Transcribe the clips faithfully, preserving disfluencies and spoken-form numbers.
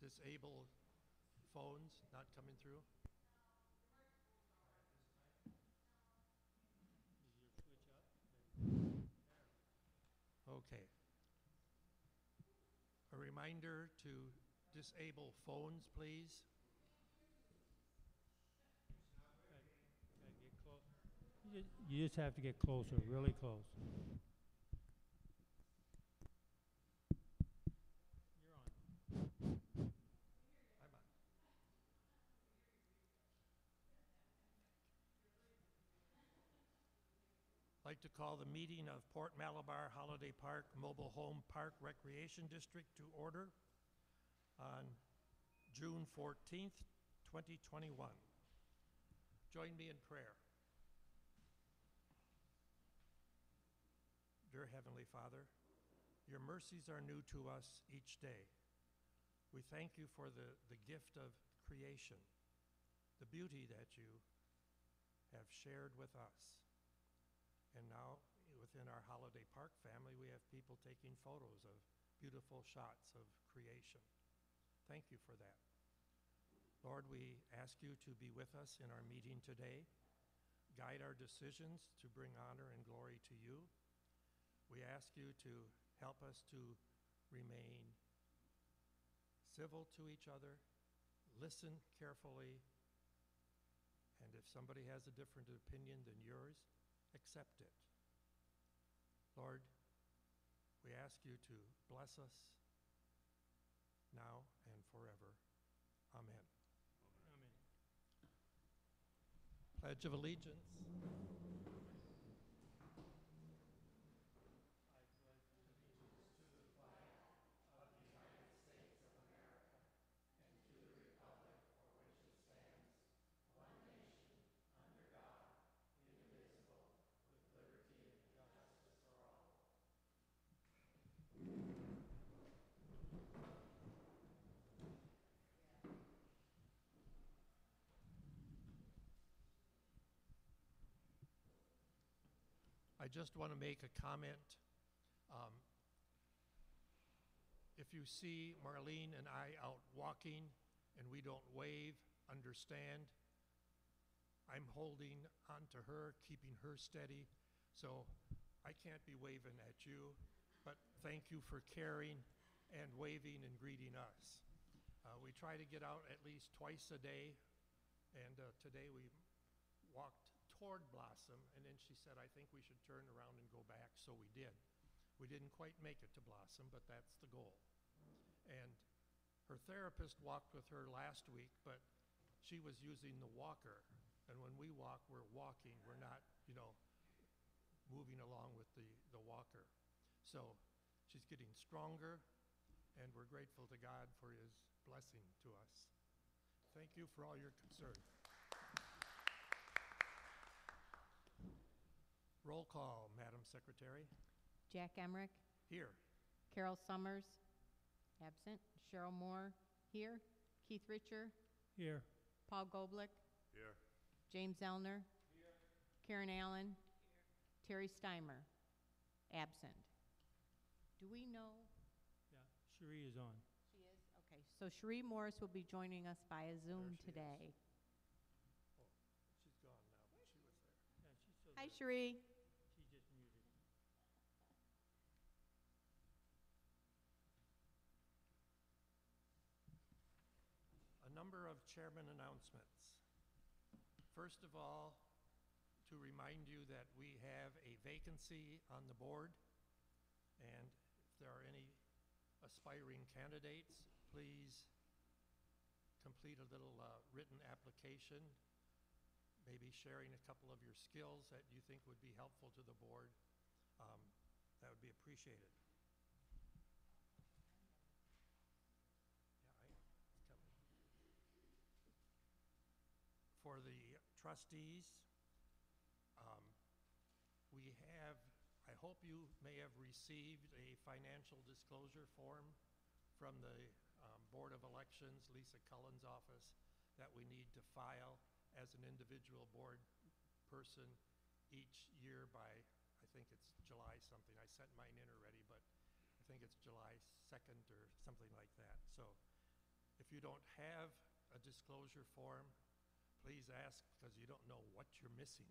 disable phones not coming through? Did you switch up? Okay. A reminder to disable phones, please. Gotta, gotta get close. You ju- you just have to get closer, really close. You're on. I'm on. I'd like to call the meeting of Port Malabar Holiday Park Mobile Home Park Recreation District to order on June fourteenth, twenty twenty-one. Join me in prayer. Dear Heavenly Father, your mercies are new to us each day. We thank you for the, the gift of creation, the beauty that you have shared with us. And now, within our Holiday Park family, we have people taking photos of beautiful shots of creation. Thank you for that. Lord, we ask you to be with us in our meeting today. Guide our decisions to bring honor and glory to you. We ask you to help us to remain civil to each other, listen carefully, and if somebody has a different opinion than yours, accept it. Lord, we ask you to bless us now and forever. Amen. Amen. Pledge of Allegiance. I just want to make a comment. Um, if you see Marlene and I out walking and we don't wave, understand. I'm holding onto her, keeping her steady, so I can't be waving at you, but thank you for caring and waving and greeting us. Uh, we try to get out at least twice a day, and uh, today we walked toward Blossom, and then she said, I think we should turn around and go back, so we did. We didn't quite make it to Blossom, but that's the goal. And her therapist walked with her last week, but she was using the walker, and when we walk, we're walking, we're not, you know, moving along with the, the walker. So she's getting stronger, and we're grateful to God for his blessing to us. Thank you for all your concern. Roll call, Madam Secretary. Jack Emmerich, Here. Carol Summers, absent. Cheryl Moore, here. Keith Richer, Here. Paul Goblick, Here. James Elner, here. Karen Allen, here. Terry Steimer, absent. Do we know? Yeah, Cherie is on. She is? Okay, so Cherie Morris will be joining us via Zoom There she today. Oh, she's gone now, but she was there. Yeah, she's still Hi, there. Cherie. She's just muted. A number of chairman announcements. First of all, to remind you that we have a vacancy on the board, and if there are any aspiring candidates, please complete a little uh, written application, maybe sharing a couple of your skills that you think would be helpful to the board. Um, that would be appreciated. Yeah, I, it's coming. For the trustees, um, we have, I hope you may have received a financial disclosure form from the um, Board of Elections, Lisa Cullen's office, that we need to file as an individual board person each year by, I think it's July something. I sent mine in already, but I think it's July second or something like that. So If you don't have a disclosure form, please ask because you don't know what you're missing.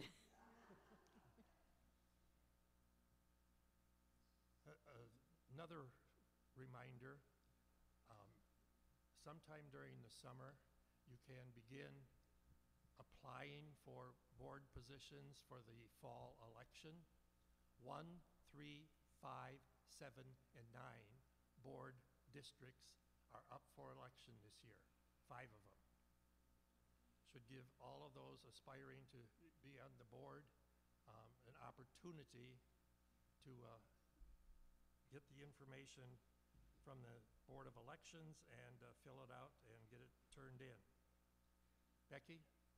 Uh, uh, Another reminder, um, sometime during the summer, you can begin applying for board positions for the fall election. One, three, five, seven, and nine board districts are up for election this year, five of them. Should give all of those aspiring to be on the board um, an opportunity to uh, get the information from the Board of Elections and uh, fill it out and get it turned in. Becky?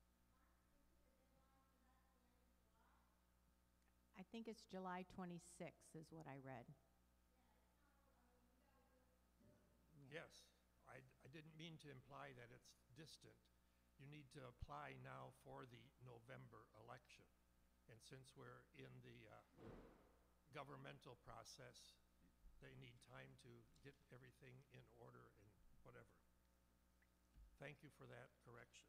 I think it's July twenty-sixth is what I read. Yeah. Yes. I, I didn't mean to imply that it's distant. You need to apply now for the November election. And since we're in the uh, governmental process, they need time to get everything in order and whatever. Thank you for that correction.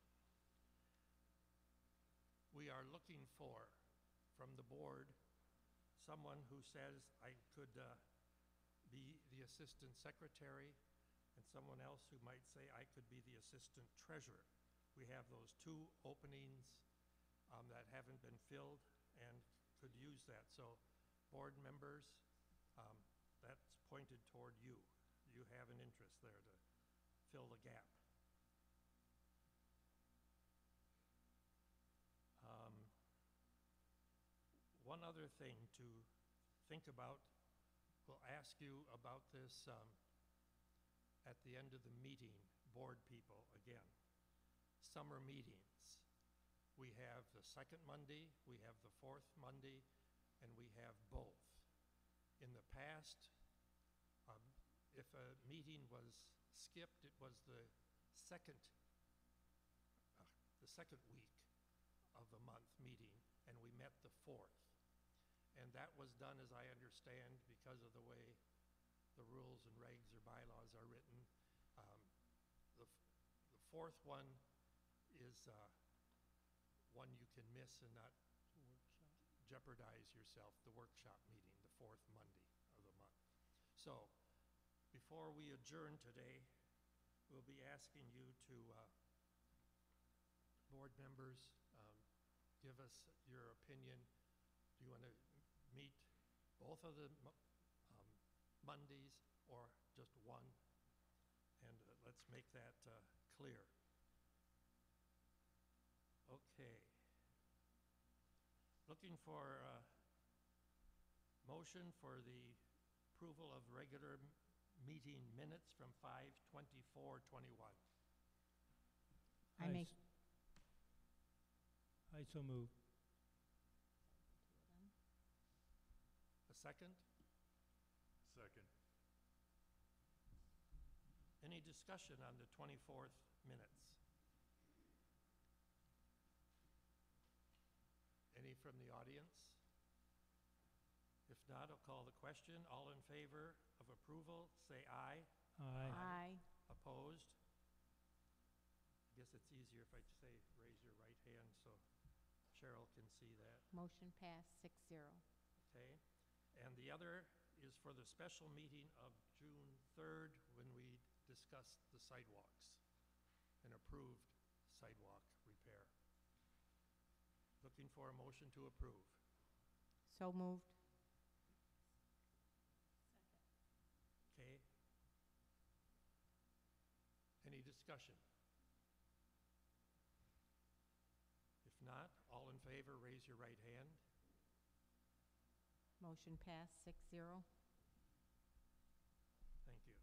We are looking for, from the board, someone who says I could uh, be the assistant secretary, and someone else who might say I could be the assistant treasurer. We have those two openings um, that haven't been filled and could use that. So board members, um, that's pointed toward you. You have an interest there to fill the gap. Um, one other thing to think about, we'll ask you about this um, at the end of the meeting, board people, again. Summer meetings. We have the second Monday, we have the fourth Monday, and we have both. In the past, um, if a meeting was skipped, it was the second, uh, the second week of the month meeting, and we met the fourth. And that was done, as I understand, because of the way the rules and regs or bylaws are written. Um, the, f the fourth one is uh, one you can miss and not jeopardize yourself, the workshop meeting, the fourth Monday of the month. So, before we adjourn today, we'll be asking you to, uh, board members, um, give us your opinion. Do you want to meet both of the um, Mondays or just one? And uh, let's make that uh, clear. Okay. Looking for a motion for the approval of regular m meeting minutes from five twenty-four twenty-one. I make, s- I so move. A second? Second. Any discussion on the twenty-fourth minutes? Any from the audience? If not, I'll call the question. All in favor of approval, say aye. Aye. aye. Opposed? I guess it's easier if I say raise your right hand so Cheryl can see that. Motion passed, six zero. Okay, and the other is for the special meeting of June third when we discussed the sidewalks, an approved sidewalk repair. Looking for a motion to approve. So moved. Okay. Any discussion? If not, all in favor, raise your right hand. Motion passed, six zero. Thank you.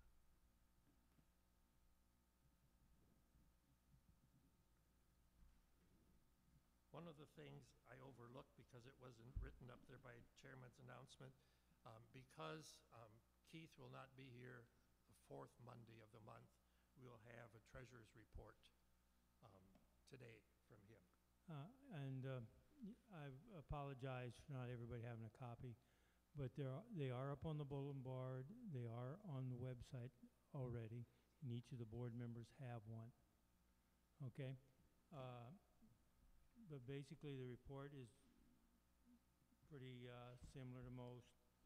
One of the things I overlooked because it wasn't written up there by Chairman's announcement, um, because um, Keith will not be here the fourth Monday of the month, we'll have a treasurer's report um, today from him. Uh, And uh, y- I apologize for not everybody having a copy, but they're, they are up on the bulletin board, they are on the website already, and each of the board members have one. Okay? Uh, But basically, the report is pretty uh, similar to most.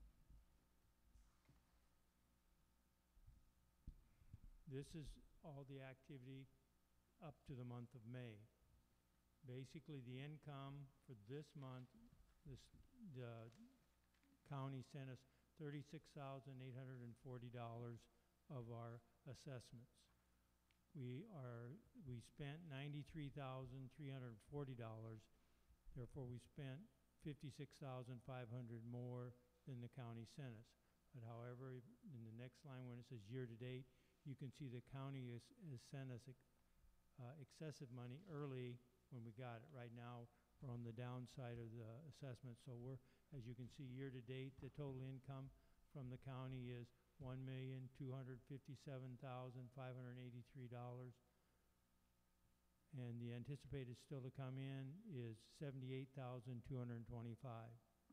This is all the activity up to the month of May. Basically, the income for this month, this, the county sent us thirty-six thousand eight hundred forty dollars of our assessments. We are, we spent ninety-three thousand three hundred forty dollars, therefore we spent fifty-six thousand five hundred more than the county sent us. But however, in the next line when it says year-to-date, you can see the county has, has sent us ex- uh, excessive money early when we got it. Right now, we're on the downside of the assessment, so we're, as you can see, year-to-date, the total income from the county is one million two hundred fifty-seven thousand five hundred eighty-three dollars. And the anticipated still to come in is seventy-eight thousand two hundred twenty-five.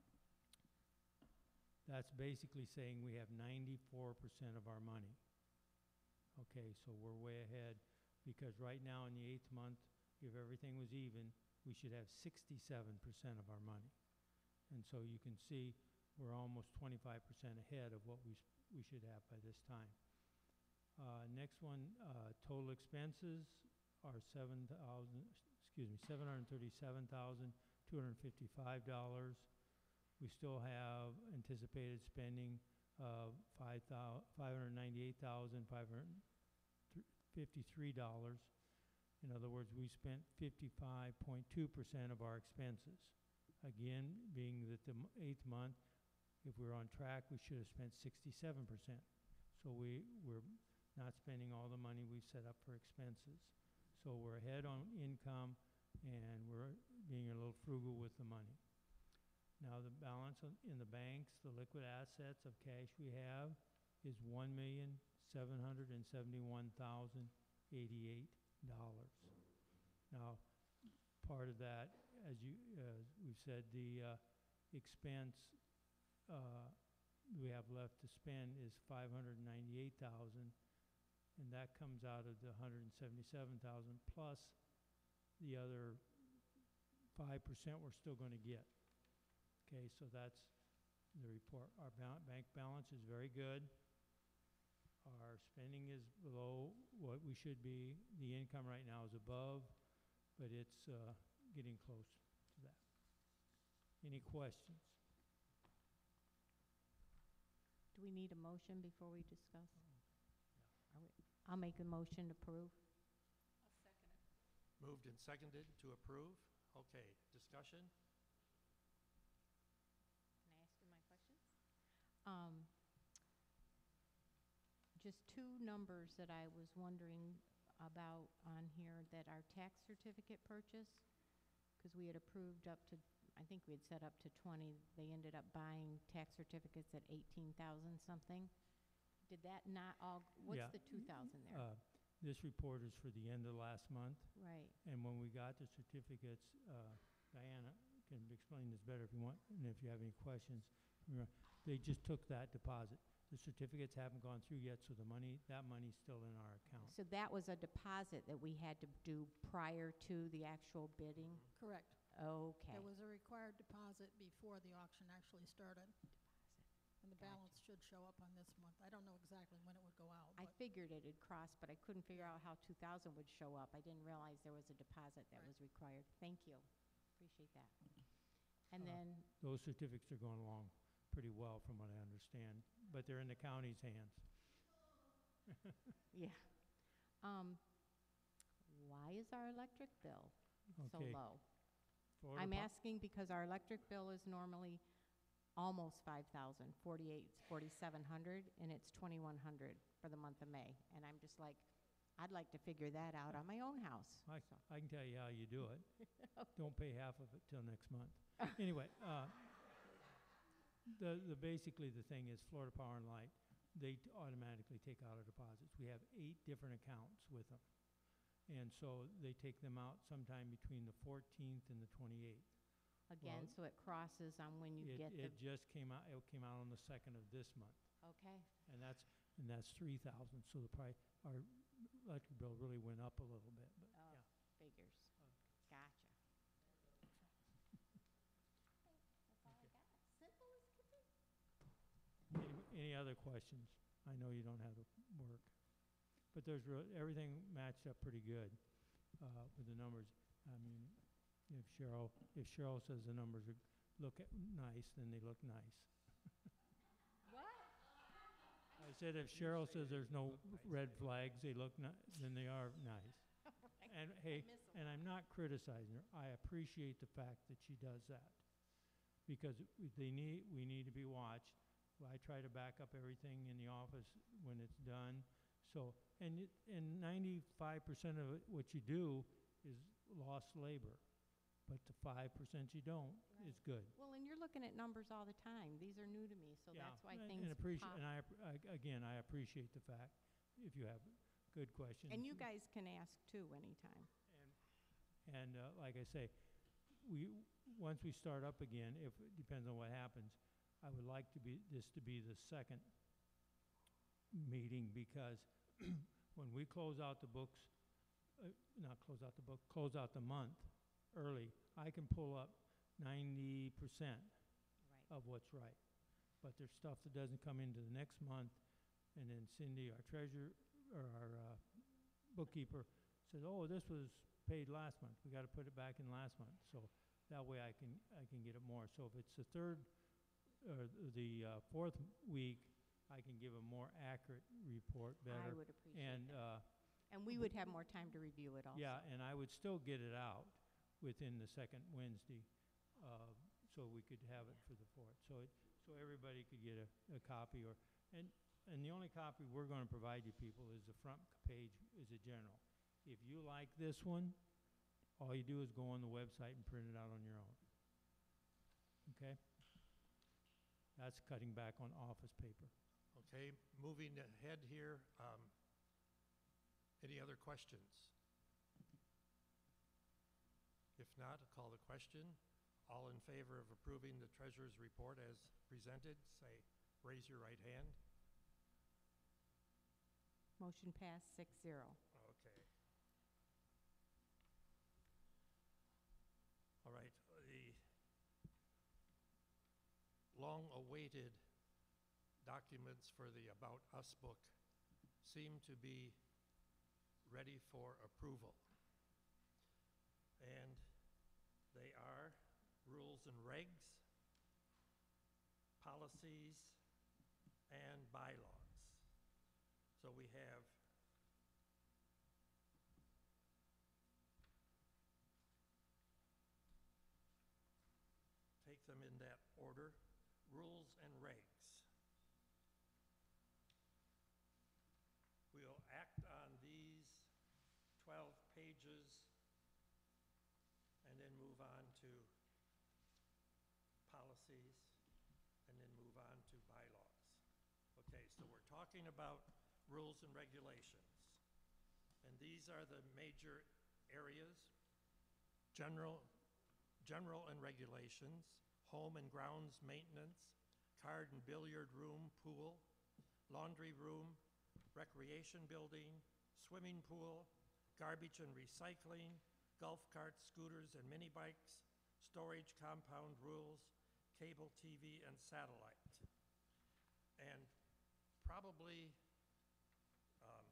That's basically saying we have ninety-four percent of our money. Okay, so we're way ahead, because right now in the eighth month, if everything was even, we should have sixty-seven percent of our money. And so you can see we're almost twenty-five percent ahead of what we, we should have by this time. Uh, next one, uh, total expenses are seven thousand, excuse me, seven hundred thirty-seven thousand two hundred fifty-five dollars. We still have anticipated spending of five hundred ninety-eight thousand five hundred fifty-three dollars. In other words, we spent fifty-five point two percent of our expenses. Again, being that the m- eighth month, if we're on track, we should have spent sixty-seven percent. So we, we're not spending all the money we've set up for expenses. So we're ahead on income, and we're being a little frugal with the money. Now, the balance on- in the banks, the liquid assets of cash we have is one million seven hundred seventy-one thousand eighty-eight dollars. Now, part of that, as you, uh, we've said, the uh, expense uh, we have left to spend is five hundred ninety-eight thousand dollars, and that comes out of the one hundred seventy-seven thousand dollars plus the other five percent we're still going to get. Okay, so that's the report. Our ba- bank balance is very good. Our spending is below what we should be. The income right now is above, but it's uh, getting close to that. Any questions? Do we need a motion before we discuss? Are we- I'll make a motion to approve. Moved and seconded to approve. Okay, discussion? Can I ask you my questions? Um, just two numbers that I was wondering about on here that are tax certificate purchase, because we had approved up to, I think we had set up to twenty. They ended up buying tax certificates at eighteen thousand something. Did that not all, what's Yeah. the two thousand there? Uh, This report is for the end of last month, Right. and when we got the certificates, uh, Diana can explain this better if you want, and if you have any questions. remember, They just took that deposit. The certificates haven't gone through yet, so the money, that money's still in our account. So that was a deposit that we had to do prior to the actual bidding? Correct. Okay. There was a required deposit before the auction actually started, and the Gotcha. balance should show up on this month. I don't know exactly when it would go out, I but figured it had crossed, but I couldn't figure out how two thousand would show up. I didn't realize there was a deposit that Right. was required. Thank you. Appreciate that. And Uh, then, Those certificates are going along pretty well from what I understand, but they're in the county's hands. yeah. Um, why is our electric bill so Okay. low? Florida I'm Po- asking because our electric bill is normally almost five thousand, forty-eight, forty-seven hundred, and it's twenty-one hundred for the month of May. And I'm just like, I'd like to figure that out on my own house. I, So, I can tell you how you do it. Don't pay half of it till next month. Anyway, uh, the, the, basically the thing is Florida Power and Light, they t- automatically take out our deposits. We have eight different accounts with them. And so they take them out sometime between the fourteenth and the twenty-eighth. again, Well, so it crosses on when you It, get the, it just came out, it came out on the second of this month, okay? and that's, and that's three thousand, so the price, our electric bill really went up a little bit, but, Oh, yeah. figures. Gotcha. That's all I got. Simple as can be. Any, any other questions? I know you don't have to work, but there's, real- everything matched up pretty good, uh, with the numbers. I mean, if Cheryl, if Cheryl says the numbers are, look at nice, then they look nice. What? I said if Cheryl says there's no red flags, they look ni- then they are nice. And hey, miss 'em. and I'm not criticizing her. I appreciate the fact that she does that. Because we- they need, we need to be watched. I try to back up everything in the office when it's done. So, and it, and ninety-five percent of it, what you do is lost labor. But the five percent you don't is good. Well, and you're looking at numbers all the time. These are new to me, so Yeah, that's why and- things And appreciate, pop. and I, app- I- again, I appreciate the fact, if you have good questions. And you guys can ask too anytime. And, and uh, like I say, we, once we start up again, if, it depends on what happens, I would like to be, this to be the second meeting, because when we close out the books, uh, not close out the book, close out the month early, I can pull up ninety percent Right. of what's right. But there's stuff that doesn't come into the next month, and then Cindy, our treasurer, or our uh, bookkeeper, says, oh, this was paid last month, we gotta put it back in last month, so that way I can, I can get it more. So if it's the third, or the uh, fourth week, I can give a more accurate report I better. would appreciate And, that. uh, And we would have more time to review it also. yeah, and I would still get it out within the second Wednesday, uh, so we could have it for the fourth. So it, so everybody could get a, a copy, or, and, and the only copy we're gonna provide you people is the front page is a general. If you like this one, all you do is go on the website and print it out on your own. Okay? That's cutting back on office paper. Okay, moving ahead here, um, any other questions? If not, I'll call the question. All in favor of approving the treasurer's report as presented, say, raise your right hand. Motion passed, six zero. Okay. All right, the long-awaited documents for the About Us book seem to be ready for approval. And they are rules and regs, policies, and bylaws. So we have take them in that order, rules and regs. We'll act on these twelve pages and then move on to policies and then move on to bylaws. Okay, so we're talking about rules and regulations. And these are the major areas: general, general and regulations, home and grounds maintenance, card and billiard room, pool, laundry room, recreation building, swimming pool, garbage and recycling, golf carts, scooters and mini bikes, storage compound rules, cable T V and satellite. And probably um,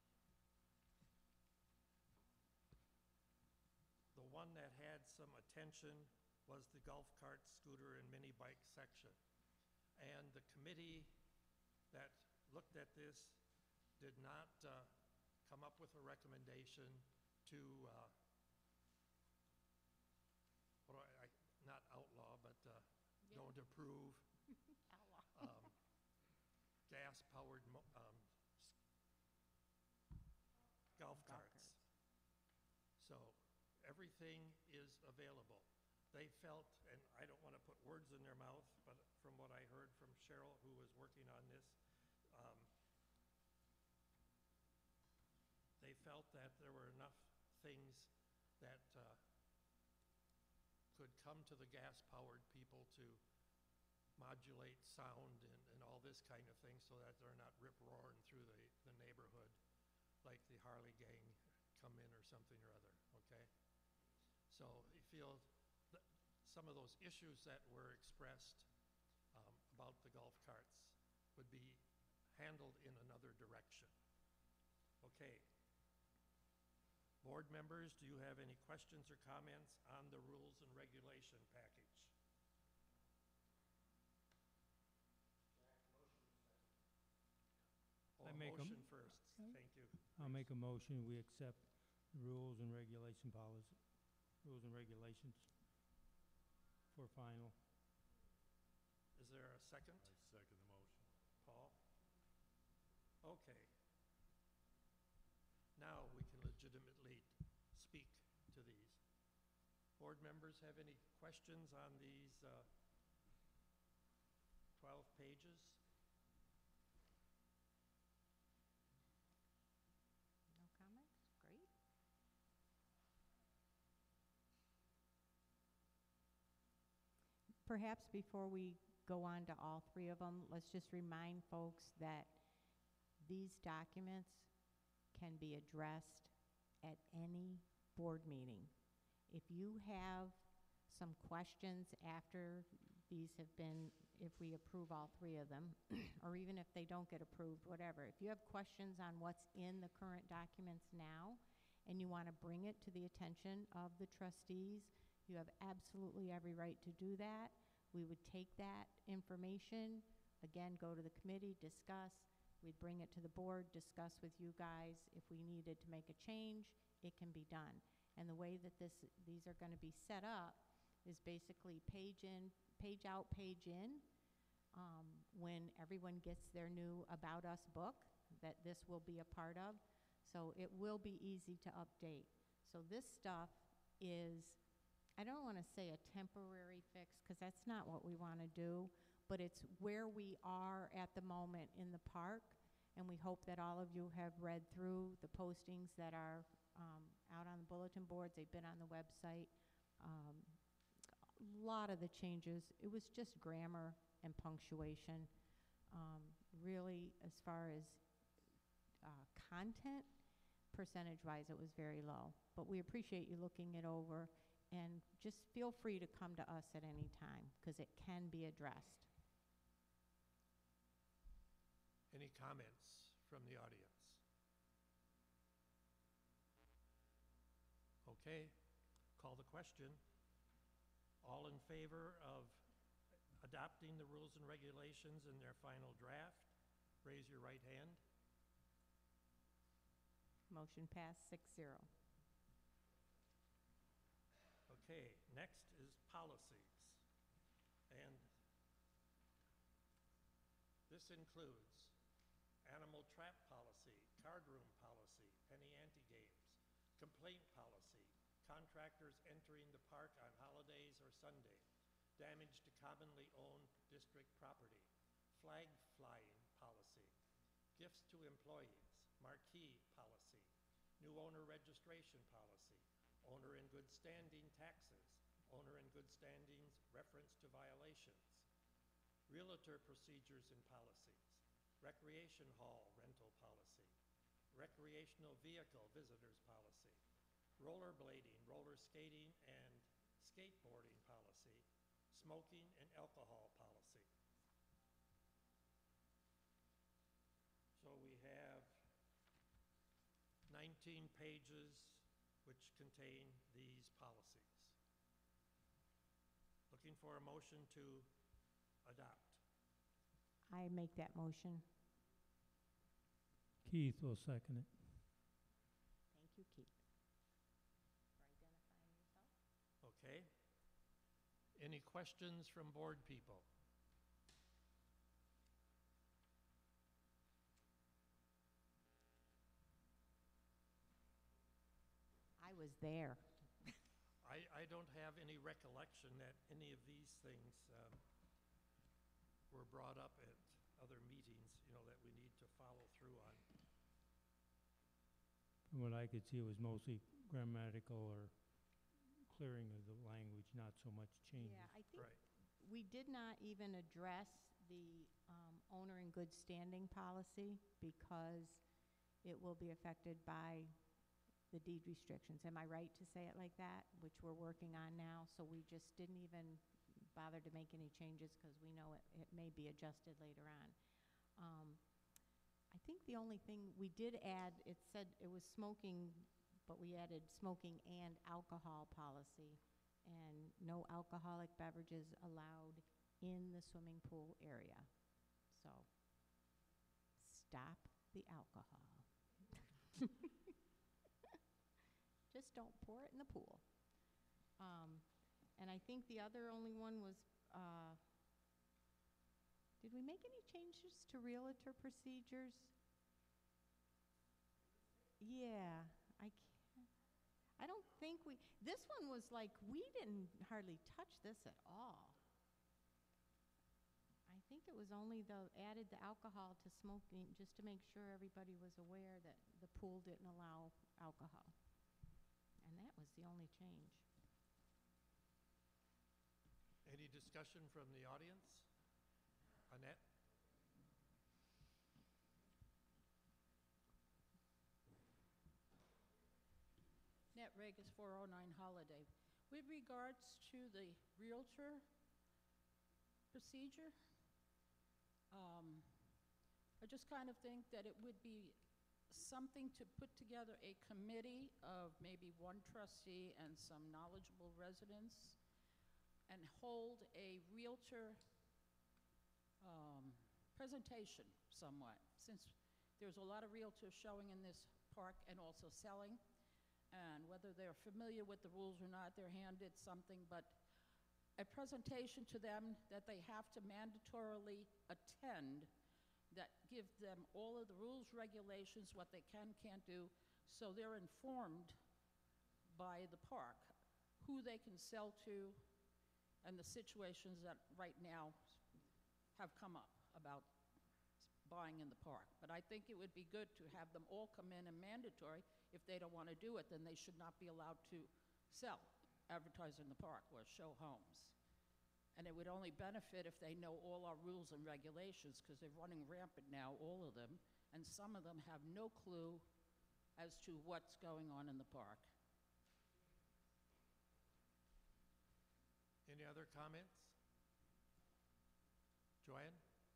the one that had some attention was the golf cart, scooter, and mini bike section. And the committee that looked at this did not uh, come up with a recommendation to, uh, what do I, I, not outlaw, but uh, don't approve Outlaw. um, gas-powered mo- um, s- golf Golf carts. So everything is available. They felt, and I don't want to put words in their mouth, but from what I heard from Cheryl, who was working on this, um, they felt that there were enough things that uh, could come to the gas-powered people to modulate sound and, and all this kind of thing so that they're not rip-roaring through the, the neighborhood like the Harley gang come in or something or other, okay? So you feel that some of those issues that were expressed um, about the golf carts would be handled in another direction. Okay. Board members, do you have any questions or comments on the rules and regulation package? Oh, I make a m- motion first, thank you. I'll make a motion, we accept the rules and regulation policy, rules and regulations for final. Is there a second? I second the motion. Paul? Okay. Now we can legitimately speak to these. Board members have any questions on these uh, twelve pages? No comments? Great. Perhaps before we go on to all three of them, let's just remind folks that these documents can be addressed at any board meeting. If you have some questions after these have been, if we approve all three of them, or even if they don't get approved, whatever, if you have questions on what's in the current documents now, and you want to bring it to the attention of the trustees, you have absolutely every right to do that. We would take that information, again, go to the committee, discuss. We'd bring it to the board, discuss with you guys. If we needed to make a change, it can be done. And the way that this, these are going to be set up is basically page in, page out, page in. Um, when everyone gets their new About Us book, that this will be a part of. So it will be easy to update. So this stuff is, I don't want to say a temporary fix, because that's not what we want to do, but it's where we are at the moment in the park, and we hope that all of you have read through the postings that are um, out on the bulletin boards. They've been on the website. Um, a lot of the changes, it was just grammar and punctuation. Um, really, as far as uh, content, percentage-wise, it was very low. But we appreciate you looking it over, and just feel free to come to us at any time, because it can be addressed. Any comments from the audience? Okay, call the question. All in favor of adopting the rules and regulations in their final draft, raise your right hand. Motion passed six zero. Okay, next is policies. And this includes animal trap policy, card room policy, penny ante games, complaint policy, contractors entering the park on holidays or Sunday, damage to commonly owned district property, flag flying policy, gifts to employees, marquee policy, new owner registration policy, owner in good standing taxes, owner in good standings reference to violations, realtor procedures and policies, recreation hall rental policy, recreational vehicle visitors policy, rollerblading, roller skating, and skateboarding policy, smoking and alcohol policy. So we have nineteen pages which contain these policies. Looking for a motion to adopt. I make that motion. Keith will second it. Thank you, Keith. For identifying yourself. Okay. Any questions from board people? I was there. I, I don't have any recollection that any of these things um, were brought up at other meetings, you know, that we need to follow through on. From what I could see, it was mostly grammatical or clearing of the language, not so much changes. Yeah, I think Right. we did not even address the um, owner in good standing policy because it will be affected by the deed restrictions. Am I right to say it like that? Which we're working on now, so we just didn't even bother to make any changes because we know it, it may be adjusted later on. Um, I think the only thing, we did add, it said it was smoking, but we added smoking and alcohol policy, and no alcoholic beverages allowed in the swimming pool area. So, stop the alcohol. Just don't pour it in the pool. Um, and I think the other only one was, uh, did we make any changes to realtor procedures? Yeah, I can't, I don't think we, this one was like, we didn't hardly touch this at all. I think it was only the, added the alcohol to smoking, just to make sure everybody was aware that the pool didn't allow alcohol. And that was the only change. Any discussion from the audience? Annette? Net Regis four oh nine Holiday. With regards to the Realtor procedure, um, I just kind of think that it would be something to put together a committee of maybe one trustee and some knowledgeable residents and hold a Realtor um, presentation somewhat, since there's a lot of Realtors showing in this park and also selling. And whether they're familiar with the rules or not, they're handed something, but a presentation to them that they have to mandatorily attend that give them all of the rules, regulations, what they can, can't do, so they're informed by the park, who they can sell to, and the situations that right now have come up about buying in the park. But I think it would be good to have them all come in and mandatory. If they don't want to do it, then they should not be allowed to sell, advertise in the park, or show homes. And it would only benefit if they know all our rules and regulations, because they're running rampant now, all of them, and some of them have no clue as to what's going on in the park. Any other comments? Joanne?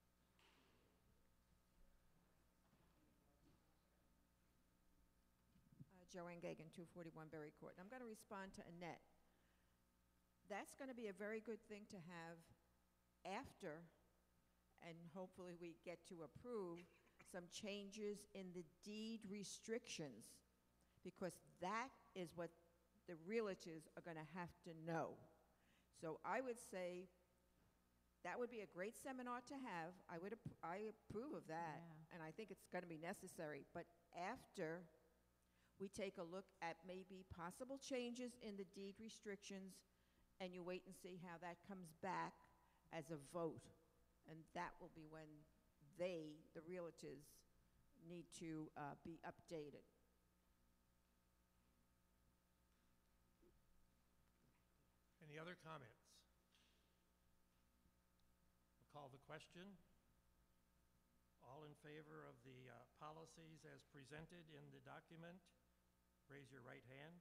Uh, Joanne Gagan, two forty-one Berry Court. And I'm going to respond to Annette. That's going to be a very good thing to have after, and hopefully we get to approve, some changes in the deed restrictions, because that is what the realtors are going to have to know. So I would say that would be a great seminar to have. I would, ap- I approve of that, Yeah. and I think it's going to be necessary. But after we take a look at maybe possible changes in the deed restrictions, and you wait and see how that comes back as a vote. And that will be when they, the realtors, need to uh, be updated. Any other comments? I'll call the question. All in favor of the uh, policies as presented in the document, raise your right hand.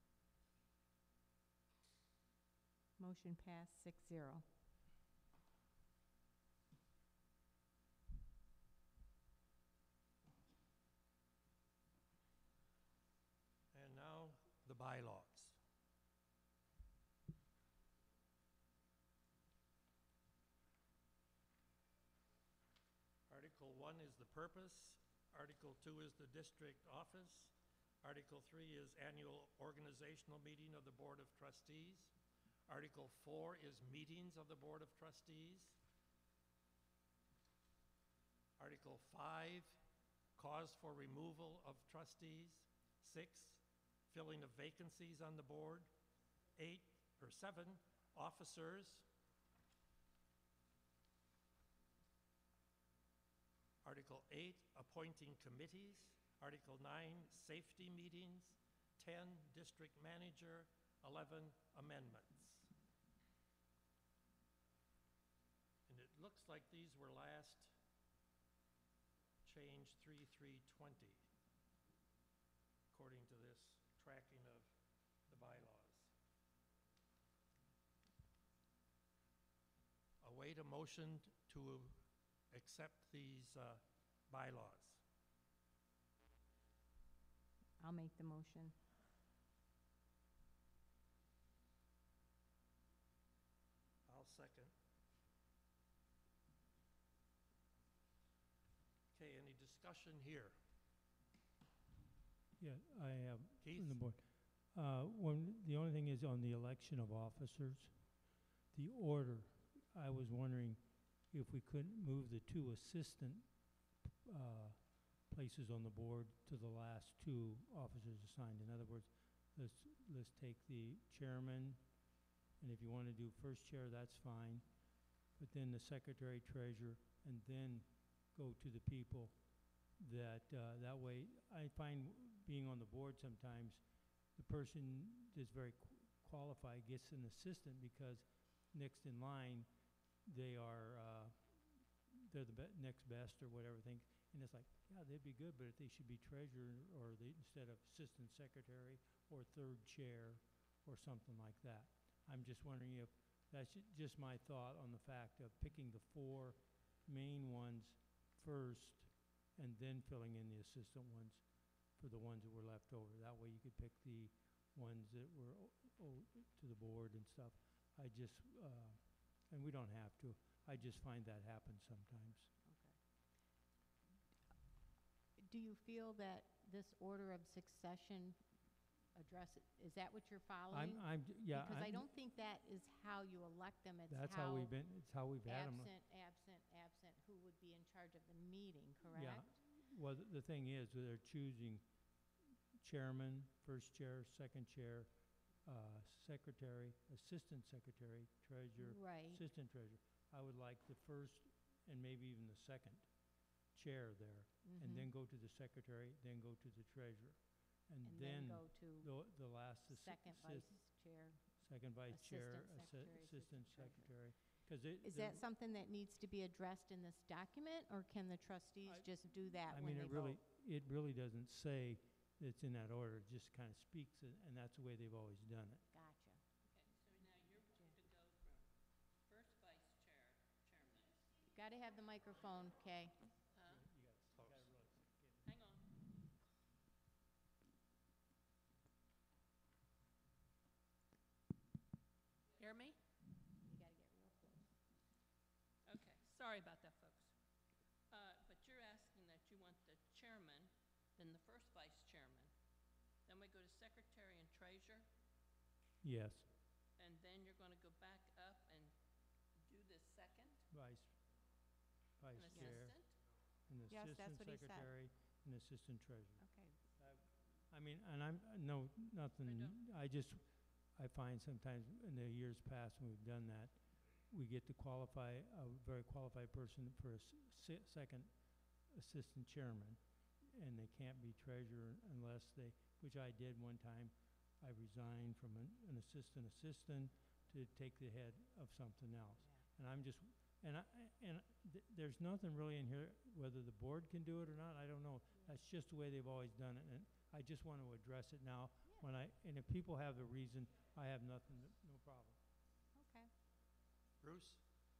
Motion passed six zero. And now, the bylaws. Article one is the purpose. Article two is the district office. Article three is annual organizational meeting of the Board of Trustees. Article four is meetings of the Board of Trustees. Article five, cause for removal of trustees. Six, filling of vacancies on the board. Eight, or seven, officers. Article eight, appointing committees. Article nine, safety meetings. ten, district manager. eleven amendments. And it looks like these were last changed three three twenty, according to this tracking of the bylaws. Await a motion to accept these uh, bylaws. I'll make the motion. I'll second. Okay, any discussion here? Yeah, I have, Keith? from the board. Uh, One, the only thing is on the election of officers, the order, I was wondering if we couldn't move the two assistant uh, places on the board to the last two officers assigned. In other words, let's, let's take the chairman, and if you want to do first chair, that's fine, but then the secretary, treasurer, and then go to the people that, uh, that way, I find being on the board sometimes, the person that's very qu- qualified gets an assistant because next in line, they are, uh, they're the be- next best or whatever thing. And it's like, yeah, they'd be good, but if they should be treasurer or they, instead of assistant secretary or third chair or something like that. I'm just wondering if, that's ju- just my thought on the fact of picking the four main ones first and then filling in the assistant ones for the ones that were left over. That way you could pick the ones that were o- o- to the board and stuff. I just, uh, and we don't have to, I just find that happens sometimes. Do you feel that this order of succession address, is that what you're I'm, following? I'm, j- yeah. Because I I'm- don't think that is how you elect them, it's That's how how we've been, it's how we've had them. absent, absent, absent, who would be in charge of the meeting, correct? Yeah. Well, th- the thing is, they're choosing chairman, first chair, second chair, uh, secretary, assistant secretary, treasurer, Right, assistant treasurer. I would like the first and maybe even the second chair there, and then mhm. go to the secretary, then go to the treasurer. And And then then go to the, the last assi- second assist- vice chair. second vice chair, assistant assi- secretary, assistant assistant treasurer. secretary. Because it. Is they're- that something that needs to be addressed in this document, or can the trustees I- just do that I when mean, they it really, vote? it really doesn't say it's in that order, it just kind of speaks it, and that's the way they've always done it. Gotcha. Okay, so now you're to go from first vice chair, chairman, Got to have the microphone, Kay. huh? Close. Hang on. Hear me? You got to get real close. Okay, sorry about that, folks. Uh, but you're asking that you want the chairman, then the first vice chairman, then we go to secretary and treasurer, Yes, and then you're gonna go back up and do the second, vice, an vice chair, assistant? and Yes, assistant that's what he said. secretary, and assistant treasurer. Okay. I mean, and I'm, uh, no, nothing, I just, I find sometimes in the years past when we've done that, we get to qualify, a very qualified person for a s- si- second assistant chairman, and they can't be treasurer unless they, which I did one time. I resigned from an, an assistant assistant to take the head of something else. And I'm just, and I, and th- there's nothing really in here, whether the board can do it or not, I don't know. That's just the way they've always done it, and I just want to address it now. When I, and if people have the reason, I have nothing, to- no problem. Okay. Bruce?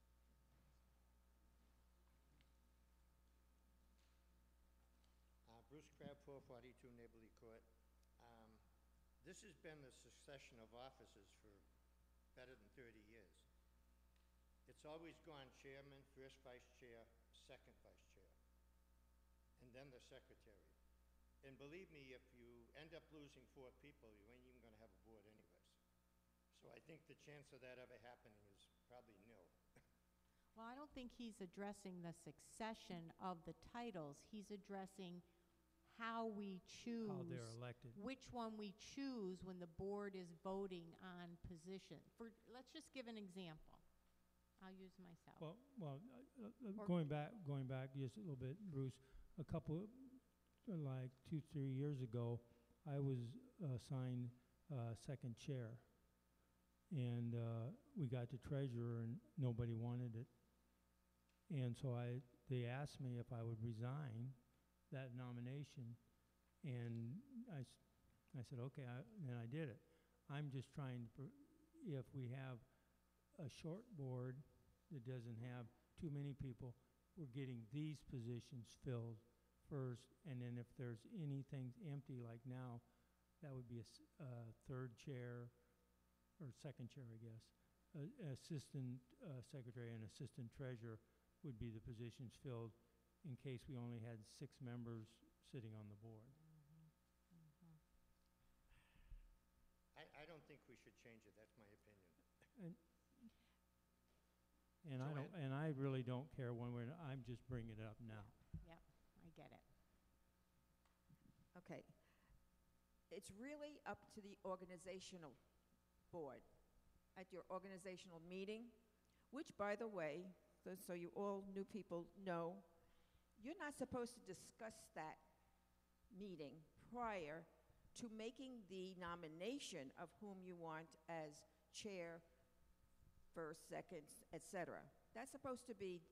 Uh, Bruce Crab, four forty-two Neighborly Court. Um, This has been the succession of officers for better than thirty years. It's always gone chairman, first vice chair, second vice chair, and then the secretary. And believe me, if you end up losing four people, you ain't even gonna have a board anyways. So I think the chance of that ever happening is probably nil. Well, I don't think he's addressing the succession of the titles. He's addressing how we choose. How they're elected. Which one we choose when the board is voting on position. For, let's just give an example. I'll use myself. Well, well, uh, uh, Or- going back, going back just a little bit, Bruce, a couple, uh, like two, three years ago, I was assigned uh, second chair And uh, we got the treasurer, and nobody wanted it. And so I, they asked me if I would resign that nomination, and I, s- I said, okay, I, and I did it. I'm just trying to, pr- if we have a short board that doesn't have too many people, we're getting these positions filled first, and then if there's anything empty like now, that would be a s- uh, third chair, or second chair, I guess. Uh, Assistant uh, secretary and assistant treasurer would be the positions filled in case we only had six members sitting on the board. I, I don't think we should change it, that's my opinion. And, and I don't, and I really don't care one way, or another. I'm just bringing it up now. Yep, I get it. Okay. It's really up to the organizational board at your organizational meeting, which, by the way, so, so you all new people know, you're not supposed to discuss that meeting prior to making the nomination of whom you want as chair, first, second, et cetera. That's supposed to be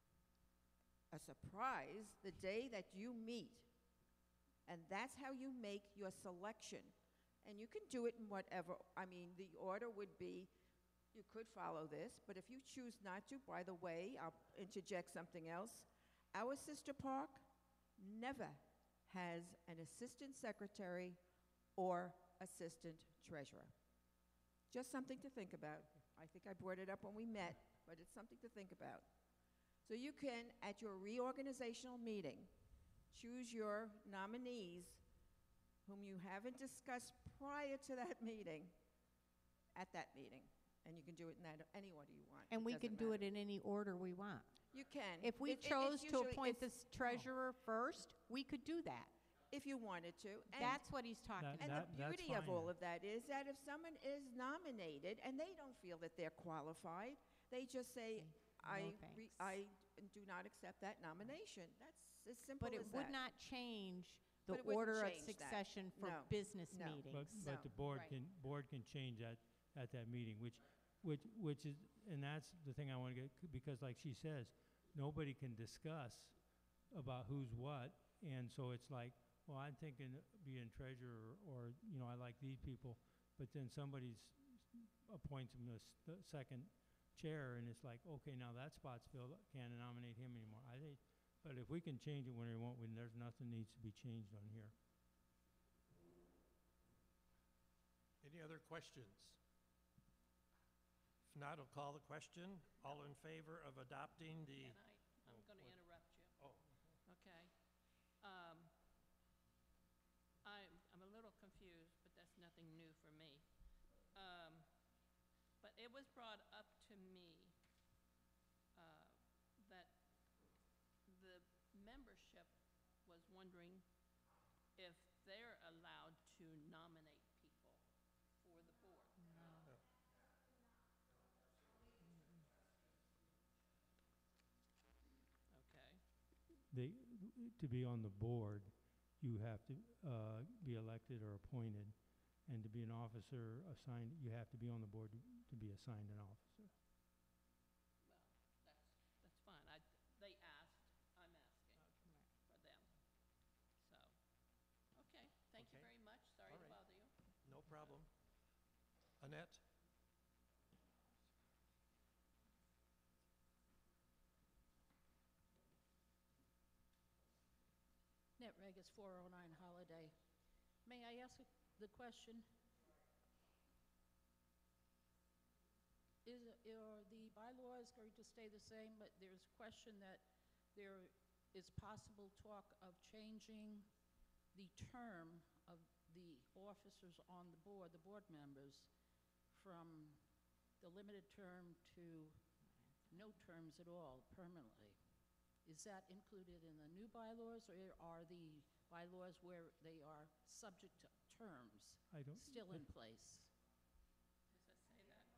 a surprise the day that you meet. And that's how you make your selection. And you can do it in whatever, I mean, the order would be, you could follow this, but if you choose not to, by the way, I'll interject something else. Our sister park never has an assistant secretary or assistant treasurer. Just something to think about. I think I brought it up when we met, but it's something to think about. So you can, at your reorganizational meeting, choose your nominees whom you haven't discussed prior to that meeting at that meeting. And you can do it in that, any order you want. And we can doesn't do it matter. in any order we want. You can. If we It- it- it's chose to usually- appoint it's- this treasurer first, we could do that. If you wanted to. And- That's what he's talking That- And about. the that's beauty of fine all then. of that is that if someone is nominated and they don't feel that they're qualified, they just say, I, No re- thanks. I do not accept that nomination. That's as simple But as it that. would not change the But it wouldn't order of change that. succession for No. business No. meetings. But, No. but the board Right. can, board can change that at that meeting, which, which, which is, and that's the thing I want to get, c- because like she says, nobody can discuss about who's what, and so it's like, well, I'm thinking being treasurer, or, you know, I like these people, but then somebody appoints him as the second chair, and it's like, okay, now that spot's filled, can't nominate him anymore. I think, but if we can change it when we want, when there's nothing needs to be changed on here. Any other questions? If not, I'll call the question. All in favor of adopting the, Can I, I'm going to what? interrupt you. oh, Okay. Um, I'm, I'm a little confused, but that's nothing new for me. Um, But it was brought up to me uh, that the membership was wondering if they're allowed to nominate people for the board. Okay. They, to be on the board, you have to uh, be elected or appointed, and to be an officer assigned, you have to be on the board to, to be assigned an officer. Well, that's, that's fine. I, they asked, I'm asking for them. So, okay, thank you Okay. very much. Sorry All to right. bother you. no problem. Annette? Net Reg is four oh nine Holiday. May I ask a- the question? Is, are the bylaws going to stay the same, but there's question that there is possible talk of changing the term of the officers on the board, the board members, from the limited term to no terms at all, permanently. Is that included in the new bylaws, or are the bylaws where they are subject to terms I don't. still in place? Does it say that?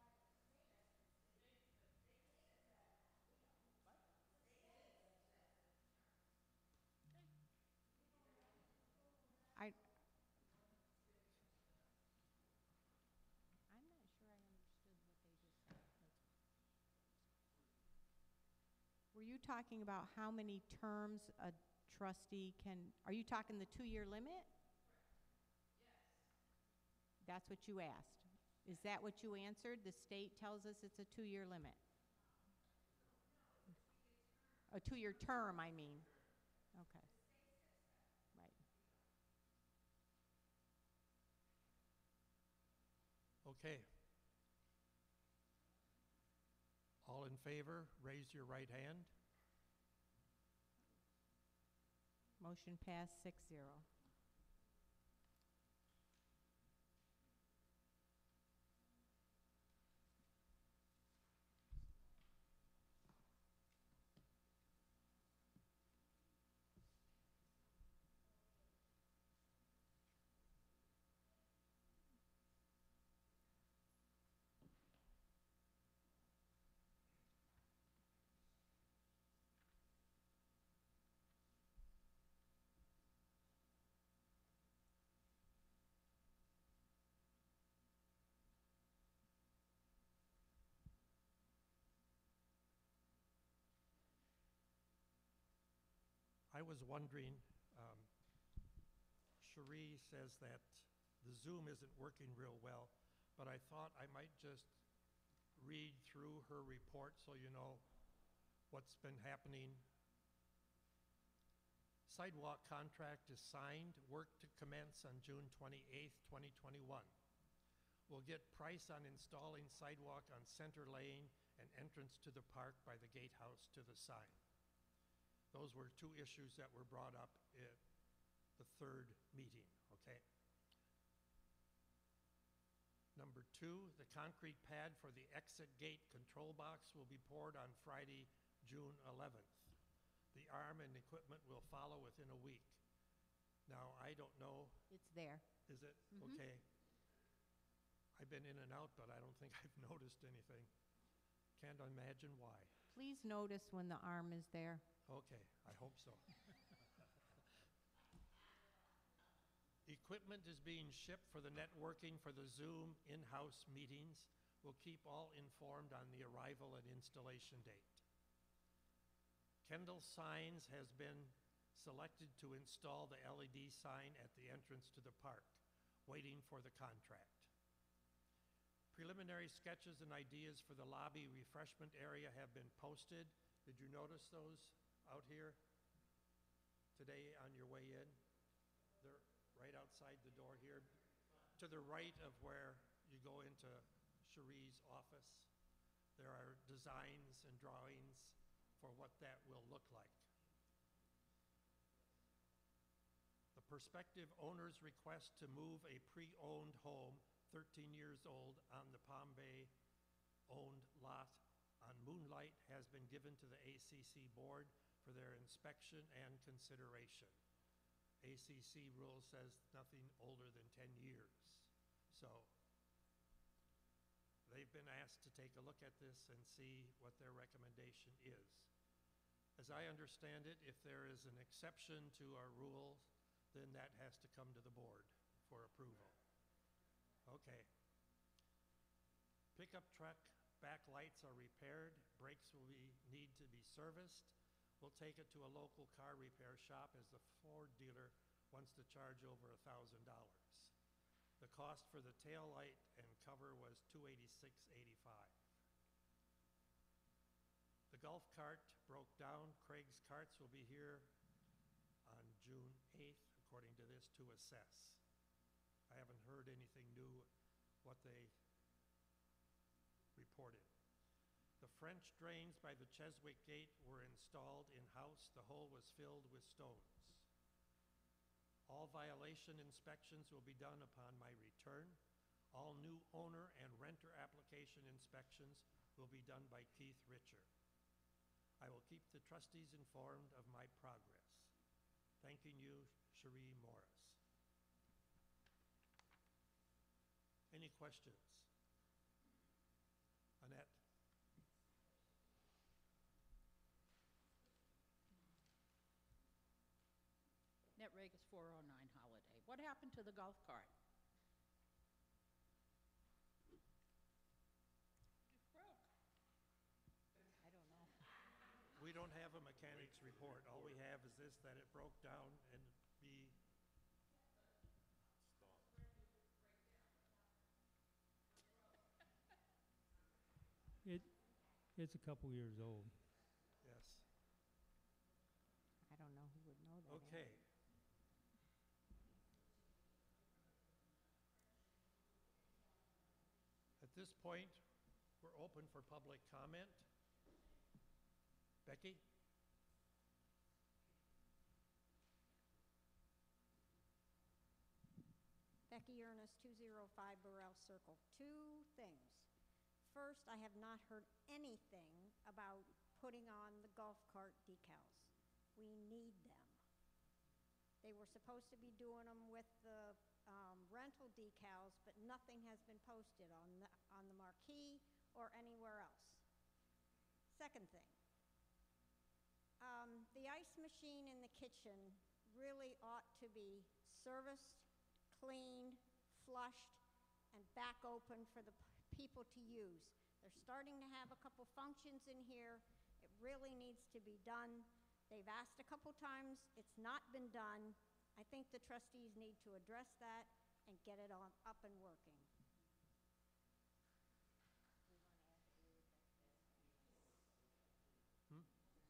I, I'm not sure I understood you talking about how many terms a trustee can, are you talking the two-year limit? That's what you asked. Is that what you answered? The state tells us it's a two-year limit. A two-year term, I mean. Okay. Right. Okay. All in favor, raise your right hand. Motion passed six zero. I was wondering, um, Cherie says that the Zoom isn't working real well, but I thought I might just read through her report so you know what's been happening. Sidewalk contract is signed, work to commence on June twenty-eighth, twenty twenty-one. We'll get price on installing sidewalk on Center Lane and entrance to the park by the gatehouse to the sign. Those were two issues that were brought up at the third meeting, okay? Number two, the concrete pad for the exit gate control box will be poured on Friday, June eleventh. The arm and equipment will follow within a week. Now, I don't know, It's there. is it? Mhm. Okay. I've been in and out, but I don't think I've noticed anything. Can't imagine why. Please notice when the arm is there. Okay, I hope so. Equipment is being shipped for the networking for the Zoom in-house meetings. We'll keep all informed on the arrival and installation date. Kendall Signs has been selected to install the L E D sign at the entrance to the park, waiting for the contract. Preliminary sketches and ideas for the lobby refreshment area have been posted. Did you notice those out here today on your way in? They're right outside the door here, to the right of where you go into Cherie's office. There are designs and drawings for what that will look like. The prospective owner's request to move a pre-owned home, thirteen years old, on the Palm Bay owned lot on Moonlight has been given to the A C C board for their inspection and consideration. A C C rule says nothing older than ten years. So they've been asked to take a look at this and see what their recommendation is. As I understand it, if there is an exception to our rules, then that has to come to the board for approval. Okay. Pickup truck backlights are repaired, brakes will be, need to be serviced. We'll take it to a local car repair shop as the Ford dealer wants to charge over a thousand dollars. The cost for the tail light and cover was two eighty-six eighty-five. The golf cart broke down. Craig's Carts will be here on June eighth, according to this, to assess. I haven't heard anything new, what they reported. The French drains by the Cheswick Gate were installed in-house. The hole was filled with stones. All violation inspections will be done upon my return. All new owner and renter application inspections will be done by Keith Richer. I will keep the trustees informed of my progress. Thanking you, Cherie Morris. Any questions? Annette? Net Regis four oh nine Holiday. What happened to the golf cart? It broke. I don't know. We don't have a mechanic's report. All we have is this, that it broke down and be, It, it's a couple years old. yes. I don't know who would know that. Okay. answer. At this point, we're open for public comment. Becky? Becky Ernest, two oh five Burrell Circle. Two things. First, I have not heard anything about putting on the golf cart decals. We need them. They were supposed to be doing them with the um, rental decals, but nothing has been posted on the, on the marquee or anywhere else. Second thing, um, the ice machine in the kitchen really ought to be serviced, cleaned, flushed, and back open for the p- people to use. They're starting to have a couple functions in here. It really needs to be done. They've asked a couple times. It's not been done. I think the trustees need to address that and get it on, up and working. Hmm?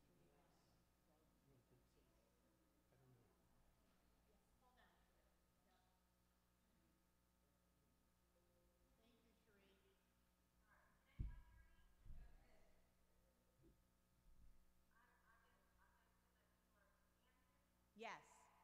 Yes.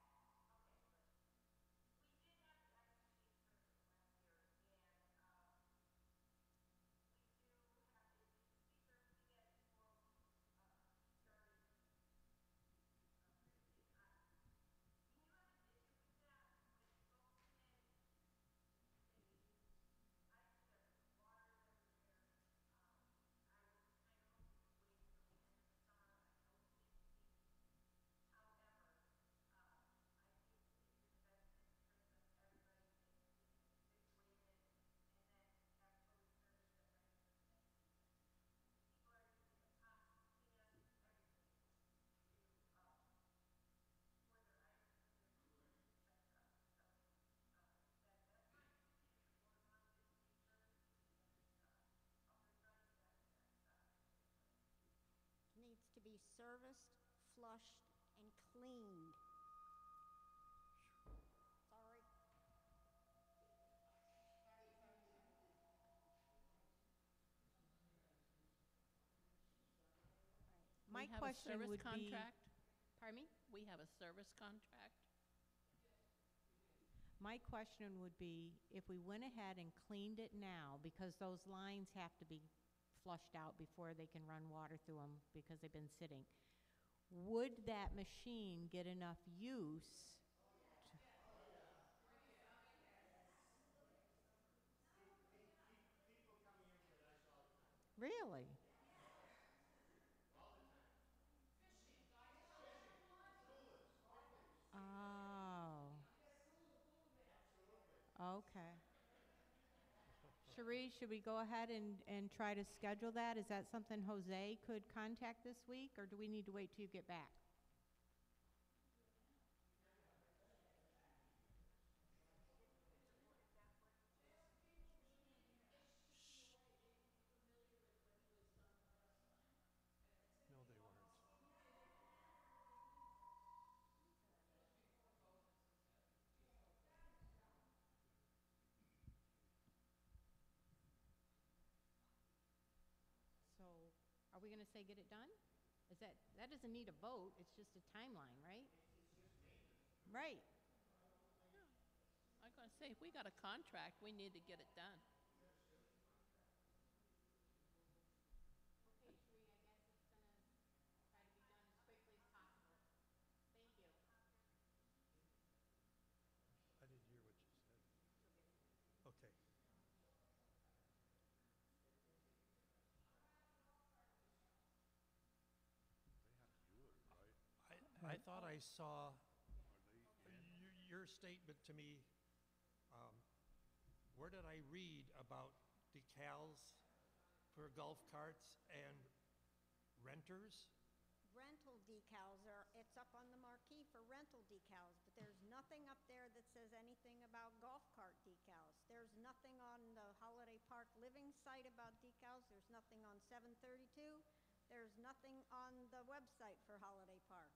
Needs to be serviced, flushed, and cleaned. Sorry. My We have a question service would be, contract. pardon me? We have a service contract. My question would be, if we went ahead and cleaned it now, because those lines have to be flushed out before they can run water through them because they've been sitting, would that machine get enough use? Really? Oh. Okay. Cherie, should we go ahead and, and try to schedule that? Is that something Jose could contact this week, or do we need to wait till you get back? No, they weren't. So, are we gonna say get it done? Is that, that doesn't need a vote, it's just a timeline, right? Right. I'm gonna say, if we got a contract, we need to get it done. Okay, Cherie, I guess it's gonna try to be done as quickly as possible. Thank you. I didn't hear what you said. Okay. I, I thought I saw y- your statement to me, um, where did I read about decals for golf carts and renters? rental decals, but there's nothing up there that says anything about golf cart decals. There's nothing on the Holiday Park Living site about decals. There's nothing on seven thirty-two. There's nothing on the website for Holiday Park.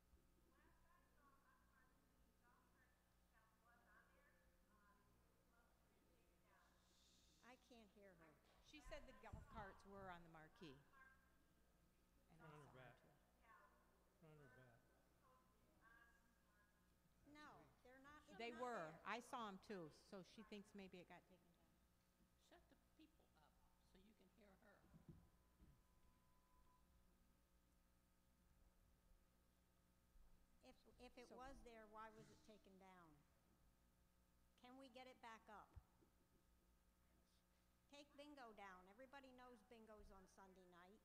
I can't hear her. She said the golf carts were on the marquee. And I Front or saw back? them too. Front or back? No, they're not. it's They not were. there. I saw them too, so she thinks maybe it got taken down. Shut the people up so you can hear her. If, if it So- was there, why was it taken down? Can we get it back up? Take bingo down. Everybody knows bingo's on Sunday night.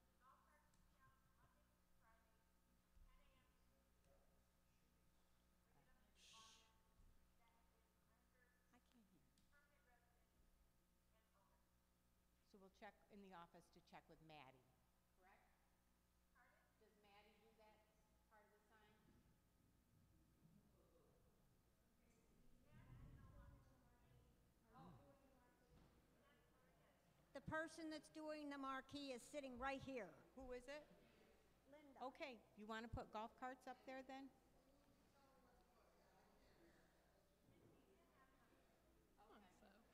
I can't hear. So we'll check in the office to check with Maddie, correct? Does Maddie do that part of the sign? The person that's doing the marquee is sitting right here. Who is it? Linda. Okay, you want to put golf carts up there then? Come on, folks.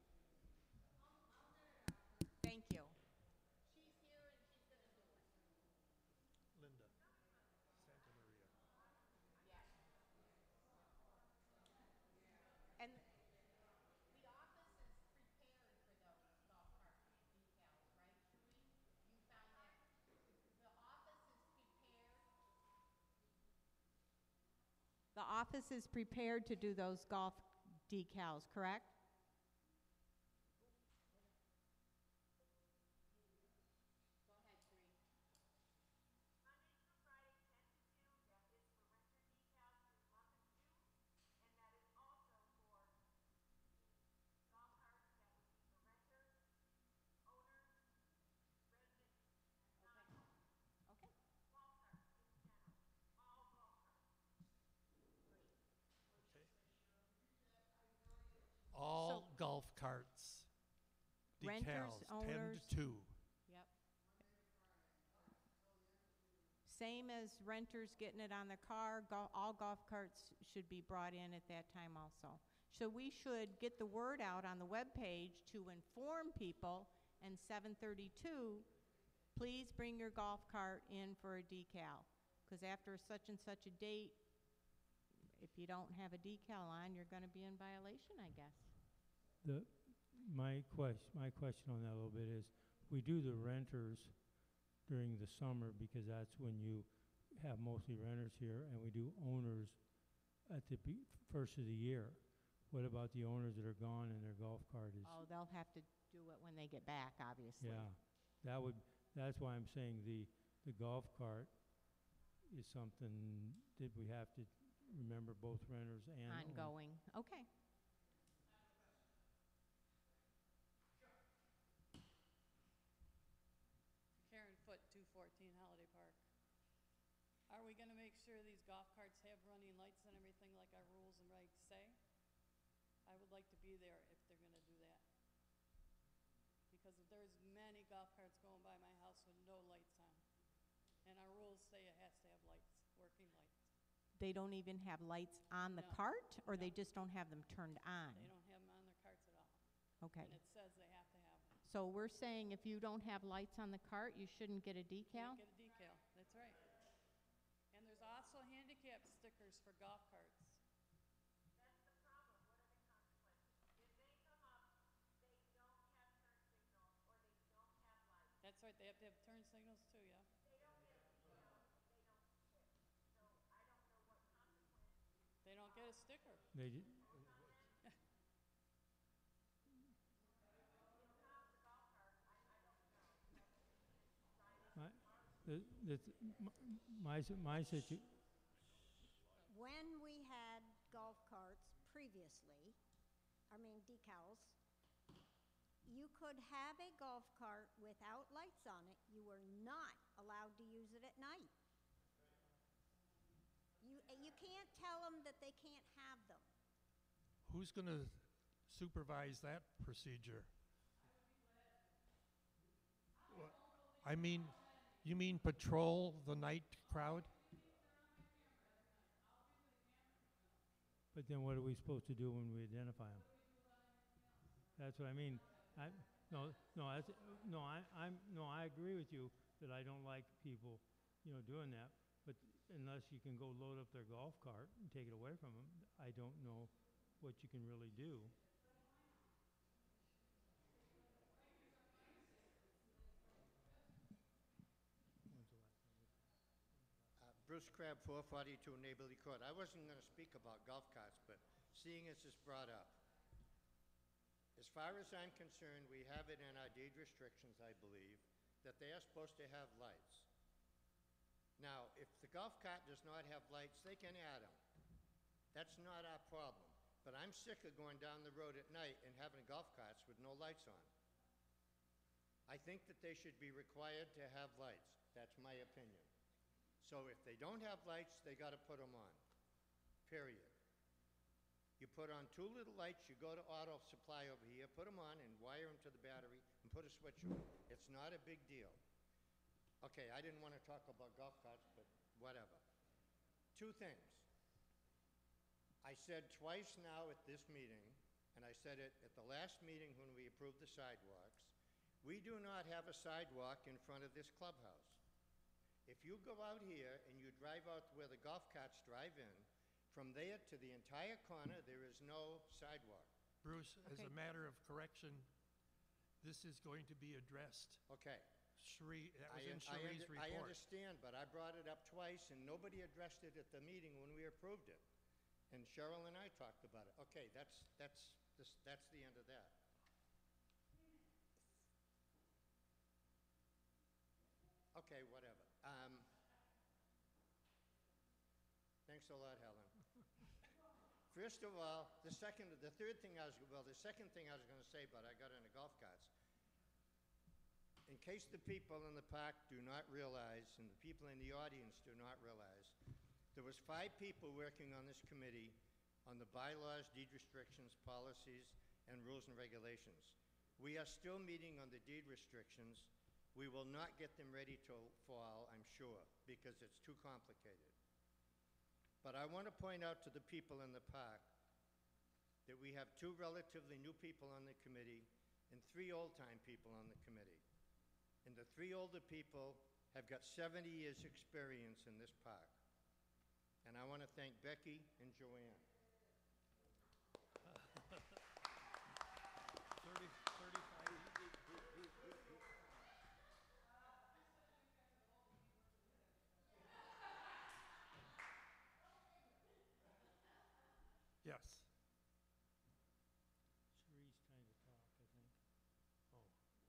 Thank you. Linda, Santa Maria. And the office is prepared for those golf cart decals, right, Sheree? You found that, the office is prepared? The office is prepared to do those golf decals, correct? Go ahead, Sheree. Okay. Okay. All golf carts. Renters, Decals, ten owners. to two. Yep. Same as renters getting it on the car, go- all golf carts should be brought in at that time also. So we should get the word out on the webpage to inform people, and seven thirty-two, please bring your golf cart in for a decal. Because after such and such a date, if you don't have a decal on, you're gonna be in violation, I guess. The, my question, my question on that a little bit is, we do the renters during the summer because that's when you have mostly renters here, and we do owners at the be- first of the year. What about the owners that are gone and their golf cart is? Oh, they'll have to do it when they get back, obviously. Yeah, that would, that's why I'm saying the, the golf cart is something that we have to remember both renters and. own- Ongoing, okay. Karen Foot, two fourteen Holiday Park. Are we gonna make sure these golf carts have running lights and everything like our rules and regs say? I would like to be there if they're gonna do that. Because there's many golf carts going by my house with no lights on. And our rules say it has to have lights, working lights. They don't even have lights on the No, cart, or they no. just don't have them turned on? They don't have them on their carts at all. Okay. And it says they have to have them. So we're saying if you don't have lights on the cart, you shouldn't get a decal? Can't get a decal, that's right. And there's also handicap stickers for golf carts. That's right, they have to have turn signals too, yeah. They don't get a sticker. They did, my, the, the, th- m- my, s- my situ, When we had golf carts previously, I mean decals, you could have a golf cart without lights on it. You were not allowed to use it at night. You, uh, you can't can't tell them that they can't have them. Who's going to supervise that procedure? What- I mean, you mean patrol the night crowd? But then what are we supposed to do when we identify them? That's what I mean. I, no, no, that's, no, I, I'm, no, I agree with you that I don't like people, you know, doing that. But unless you can go load up their golf cart and take it away from them, I don't know what you can really do. Uh, Bruce Crabb, four forty-two Neighborly Court. I wasn't going to speak about golf carts, but seeing as it's brought up, as far as I'm concerned, we have it in our deed restrictions, I believe, that they are supposed to have lights. Now, if the golf cart does not have lights, they can add them. That's not our problem. But I'm sick of going down the road at night and having golf carts with no lights on. I think that they should be required to have lights. That's my opinion. So if they don't have lights, they gotta put them on, period. You put on two little lights, you go to Auto Supply over here, put them on and wire them to the battery and put a switch on. It's not a big deal. Okay, I didn't wanna talk about golf carts, but whatever. Two things. I said twice now at this meeting, and I said it at the last meeting when we approved the sidewalks, we do not have a sidewalk in front of this clubhouse. If you go out here and you drive out where the golf carts drive in, from there to the entire corner, there is no sidewalk. Bruce, as Okay. a matter of correction, this is going to be addressed. Okay. Sheree, that was I in un- I Sheree's under- I report. understand, but I brought it up twice, and nobody addressed it at the meeting when we approved it. And Cheryl and I talked about it. Okay, that's, that's, this- that's the end of that. Okay, whatever. Um, Thanks a lot, Helen. First of all, the second, the third thing I was, well, the second thing I was gonna say, but I got into golf carts. In case the people in the park do not realize, and the people in the audience do not realize, there was five people working on this committee on the bylaws, deed restrictions, policies, and rules and regulations. We are still meeting on the deed restrictions. We will not get them ready till fall, I'm sure, because it's too complicated. But I want to point out to the people in the park that we have two relatively new people on the committee and three old-time people on the committee. And the three older people have got seventy years' experience in this park. And I want to thank Becky and Joanne. Thirty, thirty-five. Yes. Sheree's trying to talk, I think. Oh.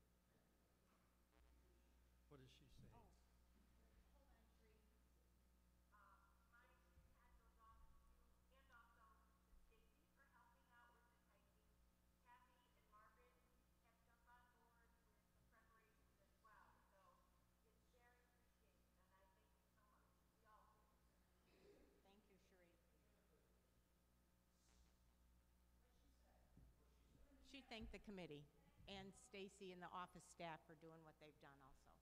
What is she saying? Thank you, Sheree. She thanked the committee and Stacy and the office staff for doing what they've done also.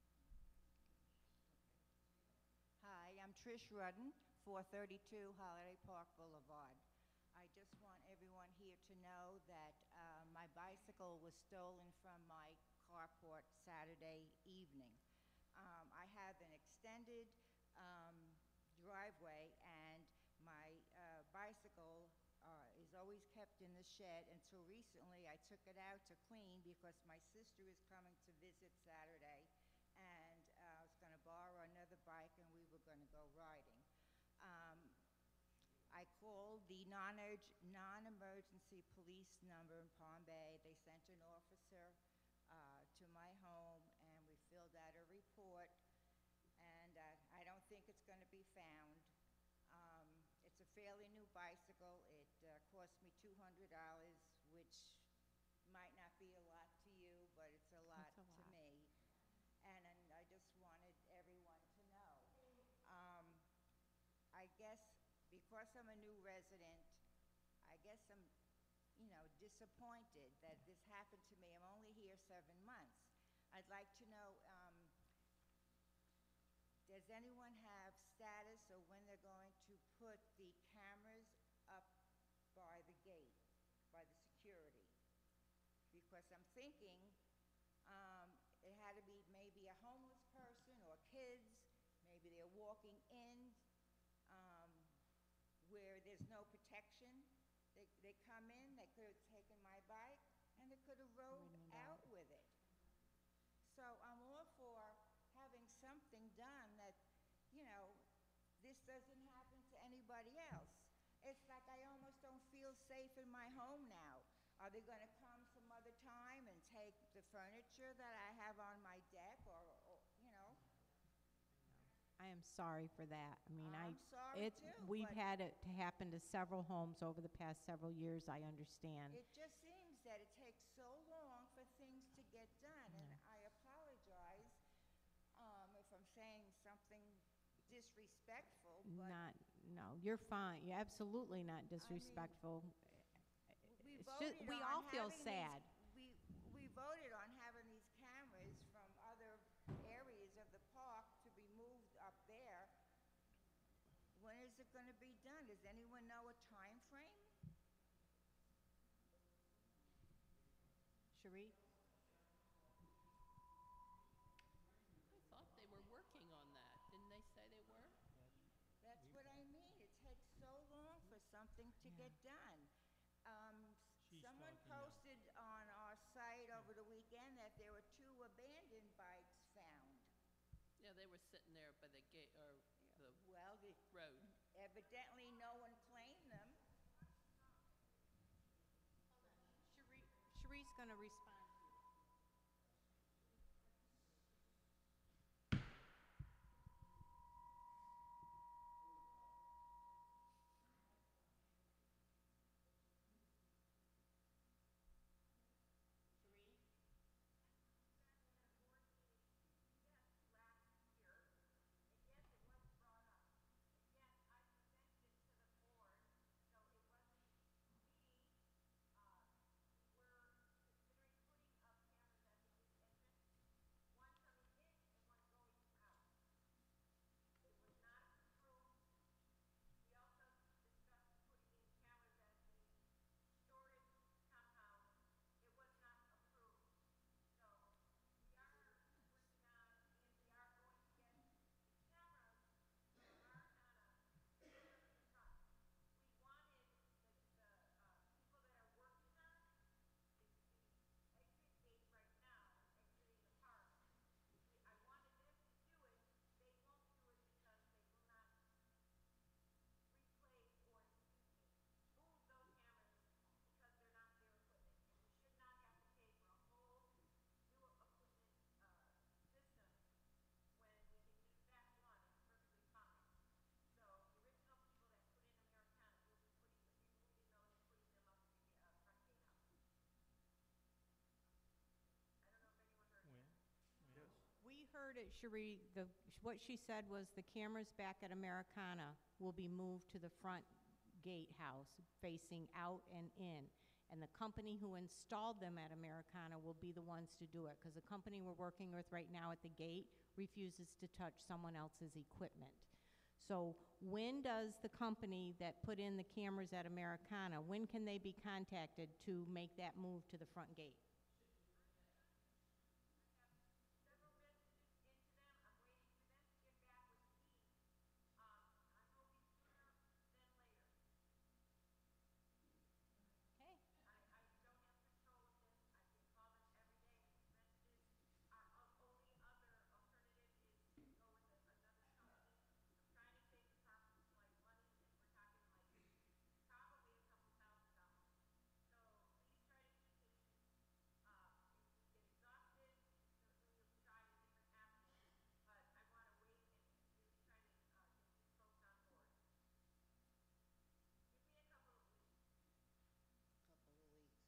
Hi, I'm Trish Rudden, four thirty-two Holiday Park Boulevard. I just want everyone here to know that uh, my bicycle was stolen from my carport Saturday evening. Um, I have an extended um, driveway, and my uh, bicycle uh, is always kept in the shed. Until recently, I took it out to clean because my sister is coming to visit Saturday, and uh, I was going to borrow another bike, and we were going to go riding. Um, I called the non-urg- non-emergency police number in Palm Bay. They sent an officer uh, to my home, and we filled out a report, and uh, I don't think it's going to be found. Um, it's a fairly new bicycle. It uh, cost me two hundred dollars, which might not be a lot to you, but it's a lot That's a to lot. me. And, and I just wanted everyone to know. Um, I guess because I'm a new resident, I guess I'm, you know, disappointed that this happened to me. I'm only here seven months. I'd like to know, um, does anyone have status or when they're going to put the cameras up by the gate, by the security? Because I'm thinking, um, it had to be maybe a homeless person or kids, maybe they're walking in, um, where there's no protection. They, they come in, they could have taken my bike, and they could have rode Ridden it out out. with it. So I'm all for having something done that, you know, this doesn't happen to anybody else. It's like I almost don't feel safe in my home now. Are they gonna come some other time and take the furniture that I have on my deck, or, or, you know? I am sorry for that. I mean, I, I'm sorry it's, too, we've but had it to happen to several homes over the past several years, I understand. it just seems that it takes so long for things to get done, and Yeah. I apologize, um, if I'm saying something disrespectful, but Not, no, you're fine. You're absolutely not disrespectful. we It's voted just, we on all feel having these- sad. We, we voted on having these cameras from other areas of the park to be moved up there. When is it gonna be done? Does anyone know a time frame? Cherie? I thought they were working on that. Didn't they say they were? That's what I mean. It takes so long for something to Yeah. get done. Um, She's someone talking now. posted on our site over the weekend that there were two abandoned bikes found. Yeah, they were sitting there by the gate, or the Well, the- road. evidently no one claimed them. Cherie, Cherie's gonna respond to you. We heard it, Cherie, the, what she said was the cameras back at Americana will be moved to the front gatehouse facing out and in. And the company who installed them at Americana will be the ones to do it, because the company we're working with right now at the gate refuses to touch someone else's equipment. So when does the company that put in the cameras at Americana, when can they be contacted to make that move to the front gate? Okay. Couple of weeks.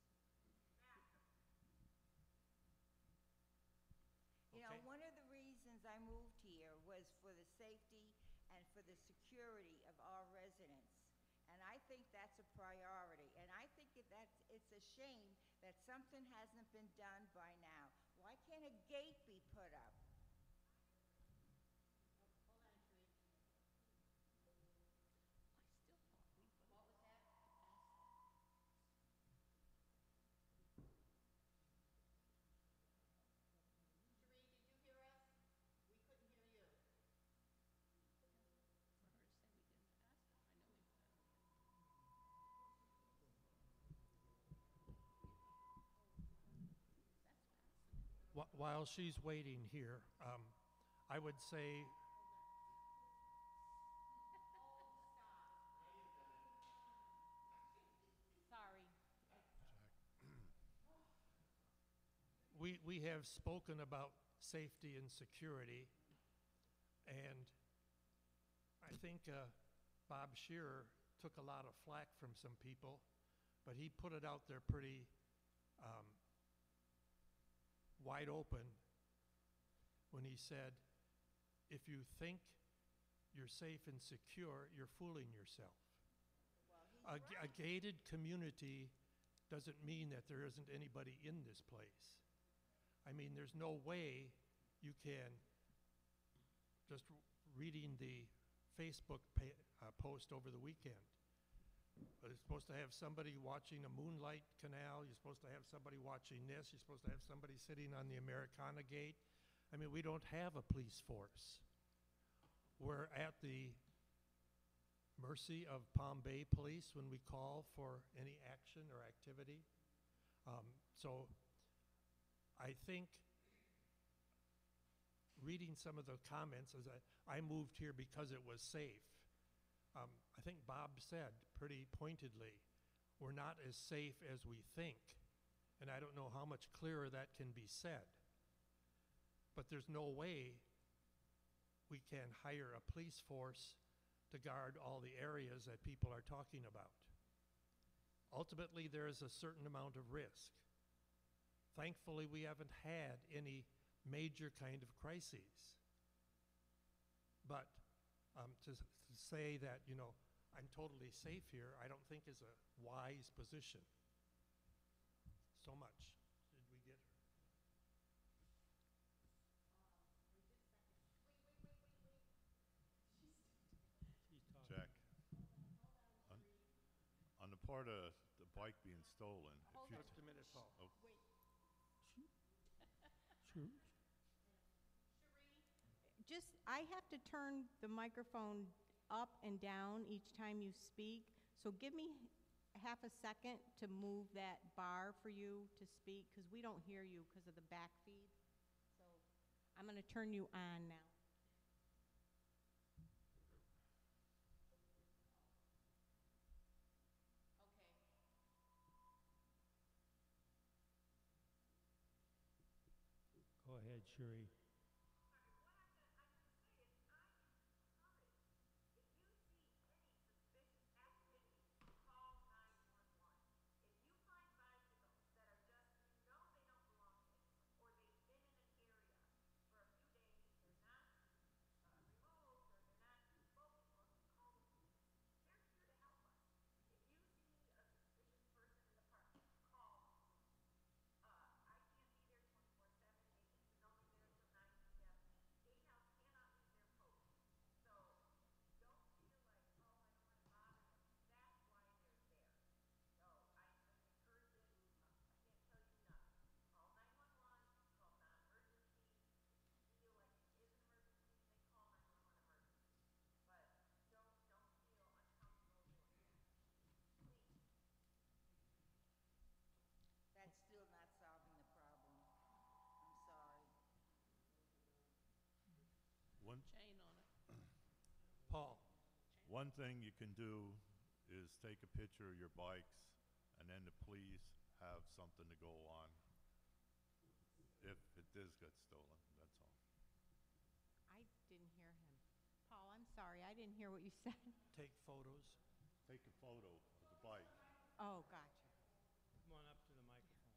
You know, Okay. one of the reasons I moved here was for the safety and for the security of our residents. I think that's a priority. And I think it, that's, it's a shame that something hasn't been done by now. Why can't a gate be put up? Wh- While she's waiting here, um, I would say, Sorry. we, we have spoken about safety and security, and I think uh, Bob Shearer took a lot of flack from some people, but he put it out there pretty um, wide open when he said, if you think you're safe and secure, you're fooling yourself. Well, A, he's g- a right. gated community doesn't mean that there isn't anybody in this place. I mean, there's no way you can, just r- reading the Facebook pa- uh, post over the weekend, uh, you're supposed to have somebody watching a moonlight canal, you're supposed to have somebody watching this, you're supposed to have somebody sitting on the Americana gate. I mean, we don't have a police force. We're at the mercy of Palm Bay Police when we call for any action or activity. Um, so I think reading some of the comments, as I, I moved here because it was safe. Um, I think Bob said pretty pointedly, we're not as safe as we think. And I don't know how much clearer that can be said. But there's no way we can hire a police force to guard all the areas that people are talking about. Ultimately, there is a certain amount of risk. Thankfully, we haven't had any major kind of crises. But um, to, s- to say that, you know, I'm totally safe here, I don't think is a wise position. So much. Did we get her? She's talking. Jack, on, on the part of the bike being stolen, if you, Just a minute, Paul. oh, Sure. Just, I have to turn the microphone up and down each time you speak, so give me half a second to move that bar for you to speak, because we don't hear you because of the back feed. So I'm going to turn you on now. Go ahead, Sheree. That's still not solving the problem. I'm sorry. one, Chain on it. Paul, one thing you can do is take a picture of your bikes, and then the police have something to go on if it does get stolen, that's all. I didn't hear him. Paul, I'm sorry, I didn't hear what you said. take photos. Take a photo of the bike. Oh, gotcha. Come on up to the microphone.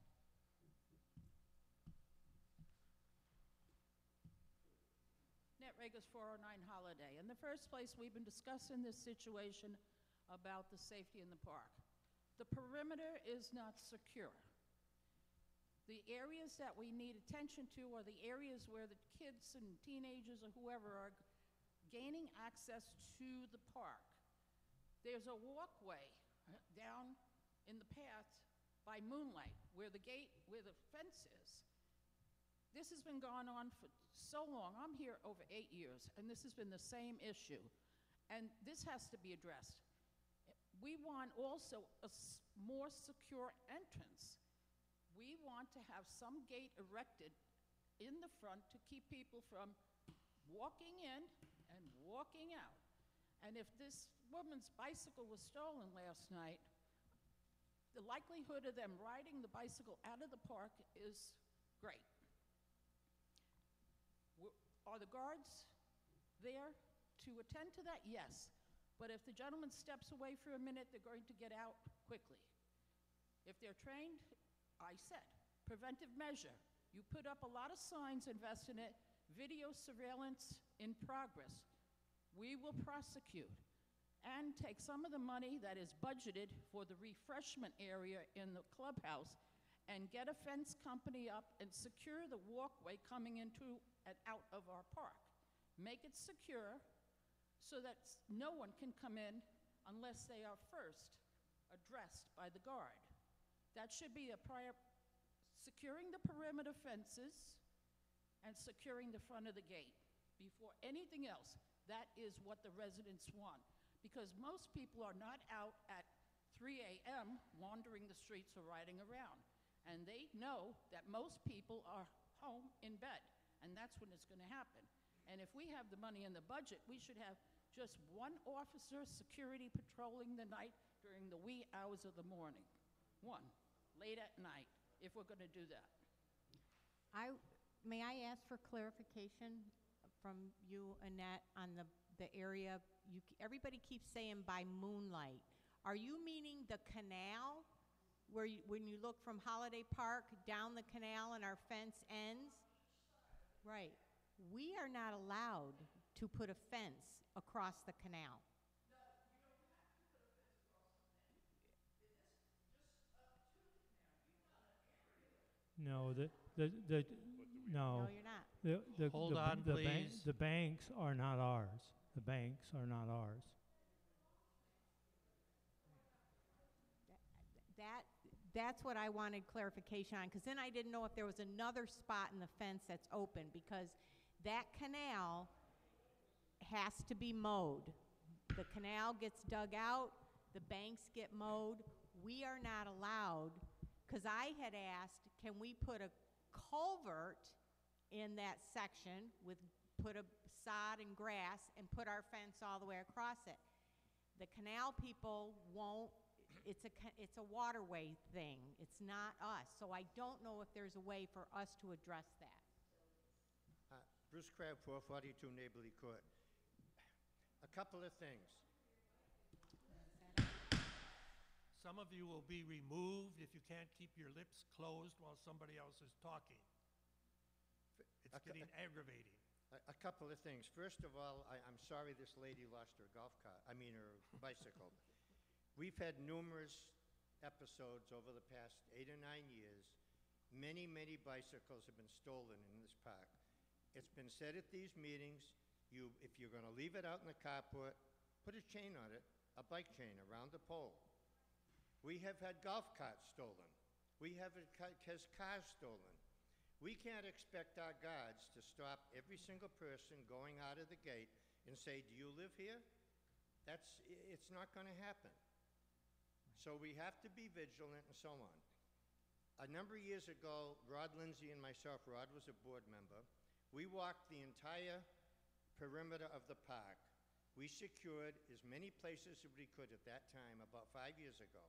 Net Regis four oh nine Holiday. In the first place, we've been discussing this situation about the safety in the park. The perimeter is not secure. The areas that we need attention to are the areas where the kids and teenagers or whoever are gaining access to the park. There's a walkway uh, down in the path by Moonlight where the gate, where the fence is. This has been going on for so long. I'm here over eight years, and this has been the same issue. And this has to be addressed. We want also a s- more secure entrance. We want to have some gate erected in the front to keep people from walking in and walking out. And if this woman's bicycle was stolen last night, the likelihood of them riding the bicycle out of the park is great. W- Are the guards there to attend to that? Yes. But if the gentleman steps away for a minute, they're going to get out quickly. If they're trained, I said, preventive measure. You put up a lot of signs, invest in it, video surveillance in progress. We will prosecute and take some of the money that is budgeted for the refreshment area in the clubhouse and get a fence company up and secure the walkway coming into and out of our park. Make it secure so that s- no one can come in unless they are first addressed by the guard. That should be a prior, securing the perimeter fences and securing the front of the gate. Before anything else, that is what the residents want. Because most people are not out at three a m wandering the streets or riding around. And they know that most people are home in bed, and that's when it's going to happen. And if we have the money in the budget, we should have just one officer security patrolling the night during the wee hours of the morning. One, late at night, if we're going to do that. I, may I ask for clarification from you, Annette, on the, the area? You, everybody keeps saying by Moonlight. Are you meaning the canal, where you, when you look from Holiday Park down the canal and our fence ends? Right. We are not allowed to put a fence across the canal. No, the, the, the, no. No, you're not. The, the, Hold the, ba- on, the ban- please. The banks are not ours. The banks are not ours. That, that's what I wanted clarification on, because then I didn't know if there was another spot in the fence that's open, because that canal has to be mowed. The canal gets dug out, the banks get mowed. We are not allowed, because I had asked, can we put a culvert in that section with, put a sod and grass and put our fence all the way across it? The canal people won't. It's a, ca- it's a waterway thing. It's not us. So I don't know if there's a way for us to address that. Uh, Bruce Crabb, four forty-two Neighborly Court. A couple of things. Some of you will be removed if you can't keep your lips closed while somebody else is talking. It's A cou- getting aggravating. A, a couple of things. First of all, I, I'm sorry this lady lost her golf cart, I mean her bicycle. We've had numerous episodes over the past eight or nine years. Many, many bicycles have been stolen in this park. It's been said at these meetings, you, if you're gonna leave it out in the carport, put a chain on it, a bike chain around the pole. We have had golf carts stolen. We have had ca- has cars stolen. We can't expect our guards to stop every single person going out of the gate and say, do you live here? That's, i- it's not gonna happen. So we have to be vigilant and so on. A number of years ago, Rod Lindsay and myself, Rod was a board member, we walked the entire perimeter of the park. We secured as many places as we could at that time, about five years ago.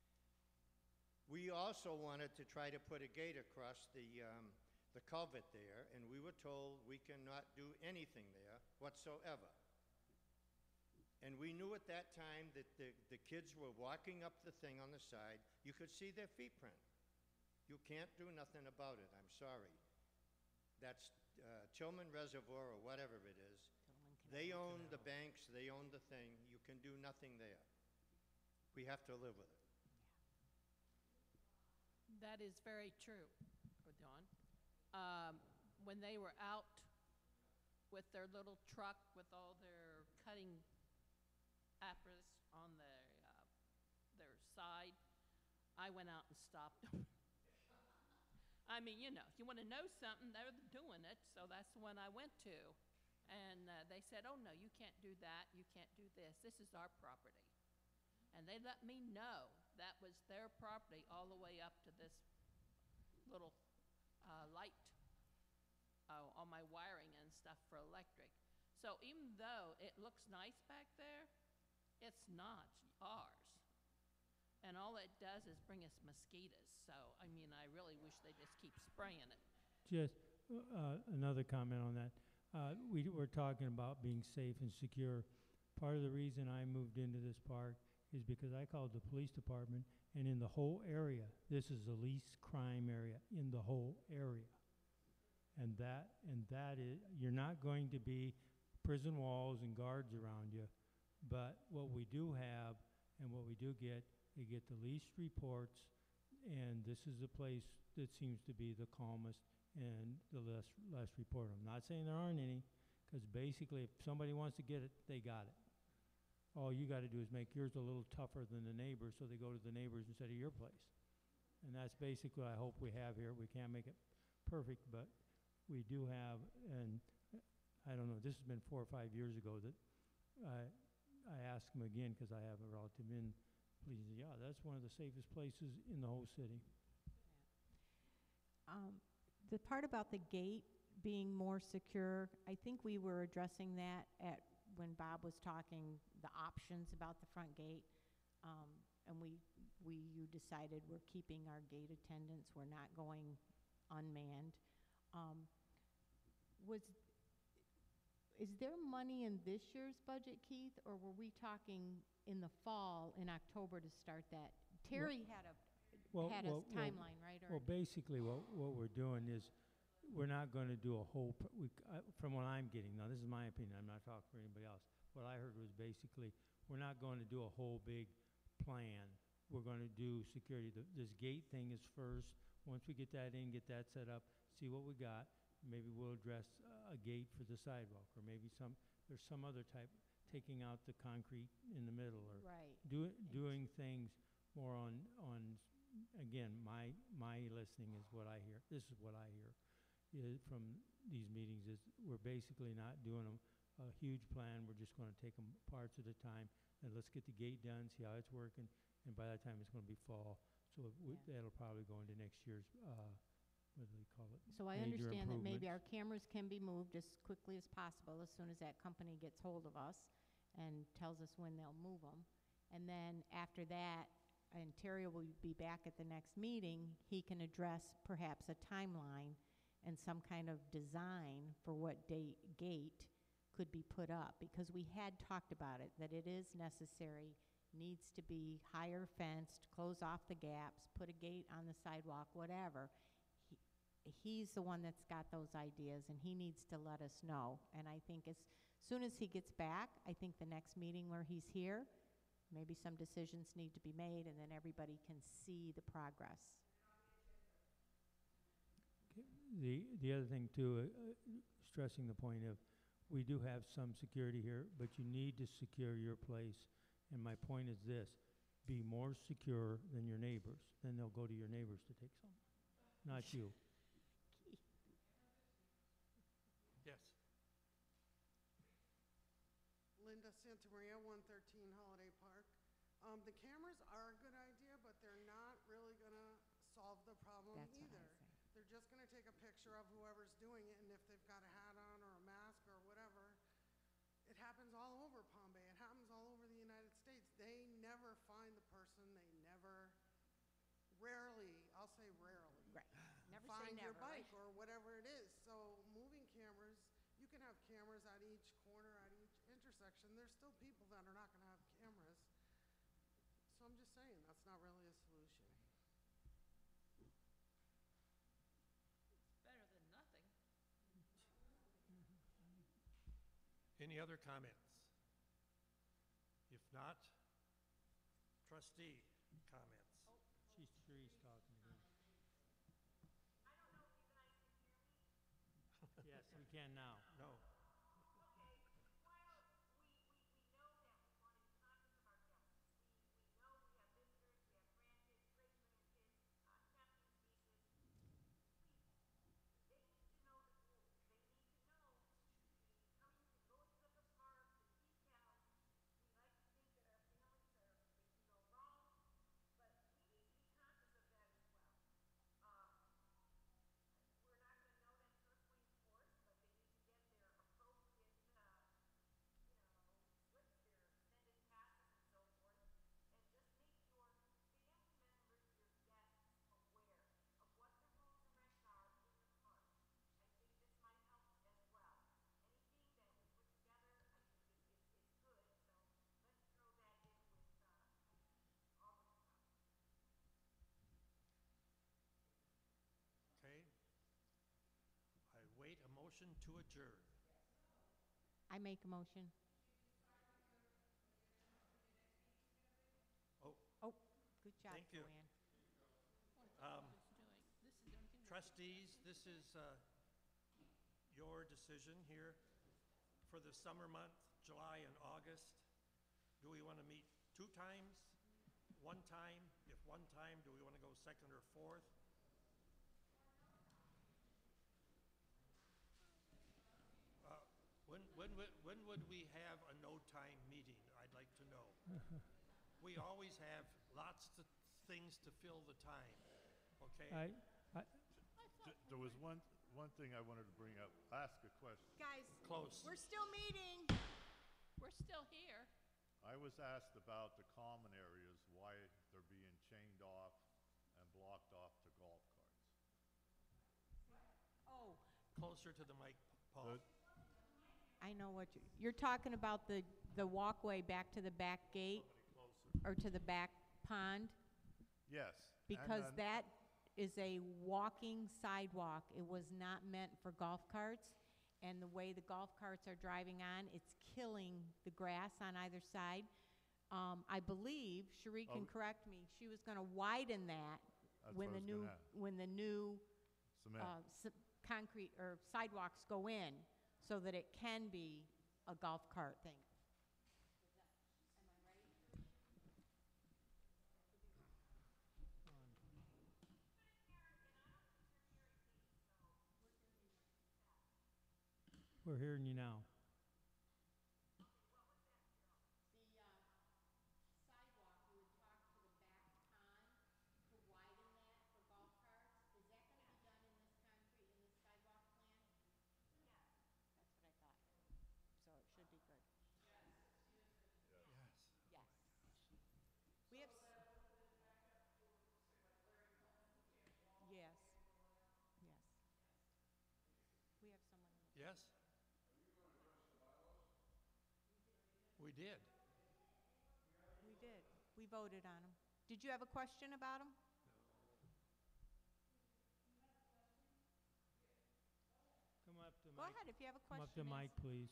We also wanted to try to put a gate across the, um, the culvert there, and we were told we cannot do anything there whatsoever. And we knew at that time that the, the kids were walking up the thing on the side. You could see their feet print. You can't do nothing about it, I'm sorry. That's, uh, Tillman Reservoir or whatever it is, they own the banks, they own the thing, you can do nothing there. We have to live with it. That is very true, oh, Dawn. Um, when they were out with their little truck with all their cutting apparatus on their, uh, their side, I went out and stopped them. I mean, you know, if you want to know something, they're doing it, so that's the one I went to. And uh, they said, oh, no, you can't do that, you can't do this, this is our property. And they let me know that was their property all the way up to this little uh, light uh, on my wiring and stuff for electric. So even though it looks nice back there, it's not ours. And all it does is bring us mosquitoes. So, I mean, I really wish they just keep spraying it. Just uh, another comment on that. Uh, we were talking about being safe and secure. Part of the reason I moved into this park is because I called the police department, and in the whole area, this is the least crime area in the whole area. And that, and that is, you're not going to be prison walls and guards around you, but what we do have and what we do get, we get the least reports, and this is the place that seems to be the calmest and the less, less reported. I'm not saying there aren't any, because basically if somebody wants to get it, they got it. All you got to do is make yours a little tougher than the neighbors, so they go to the neighbors instead of your place. And that's basically what I hope we have here. We can't make it perfect, but we do have, and I don't know, this has been four or five years ago that I, I asked him again, because I have a relative in, please, yeah, that's one of the safest places in the whole city. Um, The part about the gate being more secure, I think we were addressing that at, when Bob was talking, the options about the front gate. Um, and we, we, you decided we're keeping our gate attendants, we're not going unmanned. Um, was, is there money in this year's budget, Keith, or were we talking in the fall, in October, to start that? Terry had a, Well, had a well, well, timeline, right? Or Well, basically, what, what we're doing is, we're not going to do a whole, pr- we, c- I- from what I'm getting, now this is my opinion, I'm not talking for anybody else. What I heard was basically, we're not going to do a whole big plan. We're going to do security. The- This gate thing is first. Once we get that in, get that set up, see what we got, maybe we'll address uh, a gate for the sidewalk, or maybe some, there's some other type, taking out the concrete in the middle, or right. do, doing things more on, on, again, my, my listening is what I hear. This is what I hear is from these meetings, is we're basically not doing a, a huge plan. We're just going to take them parts at a time, and let's get the gate done, see how it's working, and by that time it's going to be fall. So it would- Yeah. that'll probably go into next year's, uh, what do they call it? So I Major understand that maybe our improvements. cameras can be moved as quickly as possible as soon as that company gets hold of us and tells us when they'll move them. And then after that, and Terry will be back at the next meeting, he can address perhaps a timeline and some kind of design for what date, gate could be put up. Because we had talked about it, that it is necessary, needs to be higher fenced, close off the gaps, put a gate on the sidewalk, whatever. He, he's the one that's got those ideas, and he needs to let us know. And I think as soon as he gets back, I think the next meeting where he's here, maybe some decisions need to be made, and then everybody can see the progress. The, the other thing too, uh, uh, stressing the point of, we do have some security here, but you need to secure your place. And my point is this, be more secure than your neighbors. Then they'll go to your neighbors to take some, not you. Yes. Linda Santamaria, one thirteen Holiday Park. Um, the cameras are a good idea, but they're not really gonna solve the problem That's what either. I say. They're just gonna take a picture of whoever's doing it, and if they've got a hat on or a mask or whatever, it happens all over Palm Bay. It happens all over the United States. They never find the person. They never, rarely, I'll say rarely, Right. Never say find your never, right? bike or whatever it is. So moving cameras, you can have cameras at each corner, at each intersection. There's still people that are not gonna have cameras. So I'm just saying, that's not really a solution. It's better than nothing. Any other comments? If not, trustee comments. She's Therese talking again. Yes, we can now. No. Okay. I wait a motion to adjourn. I make a motion. Oh, Oh, good job, Thank you. Joanne. Um, This is doing, this is the only thing. we're- trustees, this is uh, your decision here for the summer month, July and August. Do we want to meet two times, one time? If one time, do we want to go second or fourth? Uh, When, when, would- when would we have a no-time meeting? I'd like to know. We always have lots of things to fill the time, okay? I, I, Th- There was one, one thing I wanted to bring up, ask a question. Guys, Close. we're still meeting. We're still here. I was asked about the common areas, why they're being chained off and blocked off to golf carts. Oh, Closer to the mic, Paul. The- I know what you, you're talking about the, the walkway back to the back gate Somebody closer. or to the back pond? Yes. and Because then- that is a walking sidewalk. It was not meant for golf carts. And the way the golf carts are driving on, it's killing the grass on either side. Um, I believe, Cherie can Oh. correct me, she was gonna widen that That's when what I the was new, gonna ask. when the new, Cement. uh, s- concrete or sidewalks go in, so that it can be a golf cart thing. we're hearing you now. The uh, sidewalk, you had talked to the back pond to widen that for golf carts. Is that gonna be done in this concrete, in this sidewalk plan? Yes. That's what I thought. So it should be good. Yes. Yes. We have. s- Yes. Yes. We have someone in the. Yes? We did. We did. We voted on them. Did you have a question about them? Come up to Go mic. ahead, if you have a Come question. up to mic, ask. please.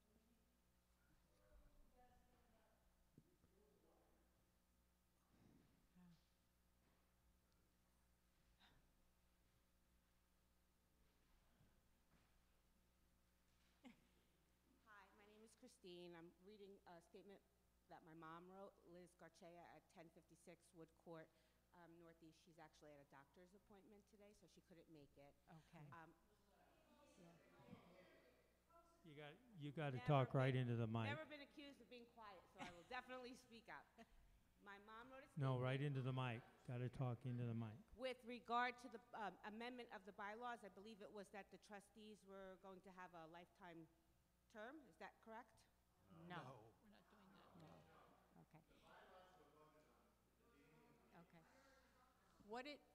Hi, my name is Christine. I'm reading a statement that my mom wrote, Liz Garcia at ten fifty-six Wood Court, um, Northeast. She's actually at a doctor's appointment today, so she couldn't make it. Okay. Um, You got, you got to Never talk right been- into the mic. Never been accused of being quiet, so I will definitely speak up. My mom wrote a No, statement right into the mic. Got to talk into the mic. with regard to the um, amendment of the bylaws. I believe it was that the trustees were going to have a lifetime term. Is that correct? No. We're not doing that. No. Okay. Okay. What it,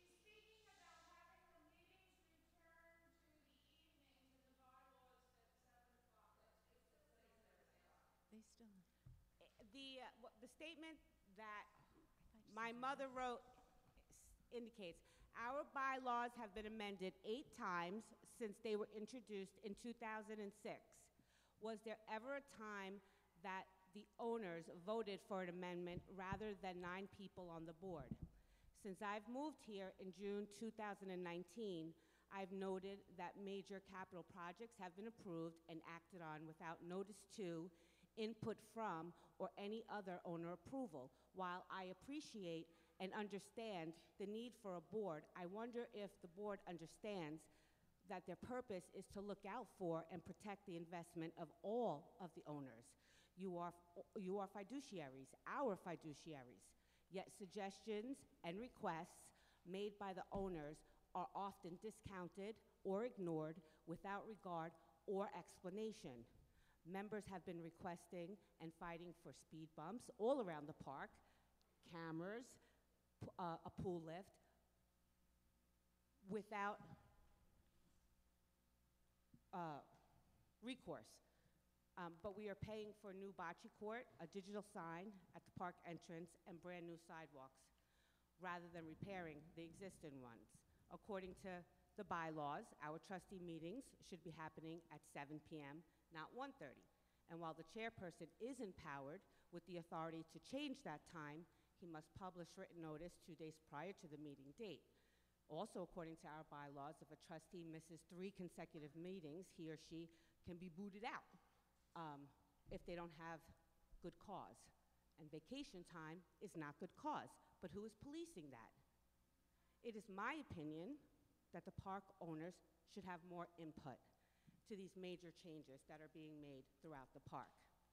they still, Eh, The, uh, wha- the statement that I thought you my said mother wrote s- indicates, our bylaws have been amended eight times since they were introduced in two thousand six. Was there ever a time that the owners voted for an amendment rather than nine people on the board? Since I've moved here in June two thousand nineteen, I've noted that major capital projects have been approved and acted on without notice to, input from, or any other owner approval. While I appreciate and understand the need for a board, I wonder if the board understands that their purpose is to look out for and protect the investment of all of the owners. You are, you are fiduciaries, our fiduciaries, yet suggestions and requests made by the owners are often discounted or ignored without regard or explanation. Members have been requesting and fighting for speed bumps all around the park, cameras, p- uh, a pool lift, without uh, recourse. Um, but we are paying for a new bocce court, a digital sign at the park entrance, and brand new sidewalks, rather than repairing the existing ones. According to the bylaws, our trustee meetings should be happening at seven p m, not one thirty. And while the chairperson is empowered with the authority to change that time, he must publish written notice two days prior to the meeting date. Also, according to our bylaws, if a trustee misses three consecutive meetings, he or she can be booted out um, if they don't have good cause. And vacation time is not good cause. But who is policing that? It is my opinion that the park owners should have more input to these major changes that are being made throughout the park.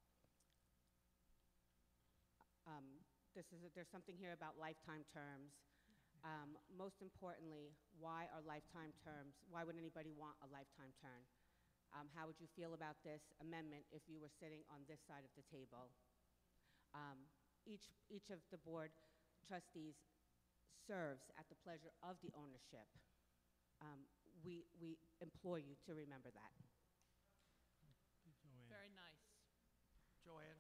Um, this is a, there's something here about lifetime terms. Um, most importantly, why are lifetime terms? Why would anybody want a lifetime term? Um, how would you feel about this amendment if you were sitting on this side of the table? Um, each, each of the board trustees serves at the pleasure of the ownership. Um, we, we implore you to remember that. Joanne. Very nice. Joanne?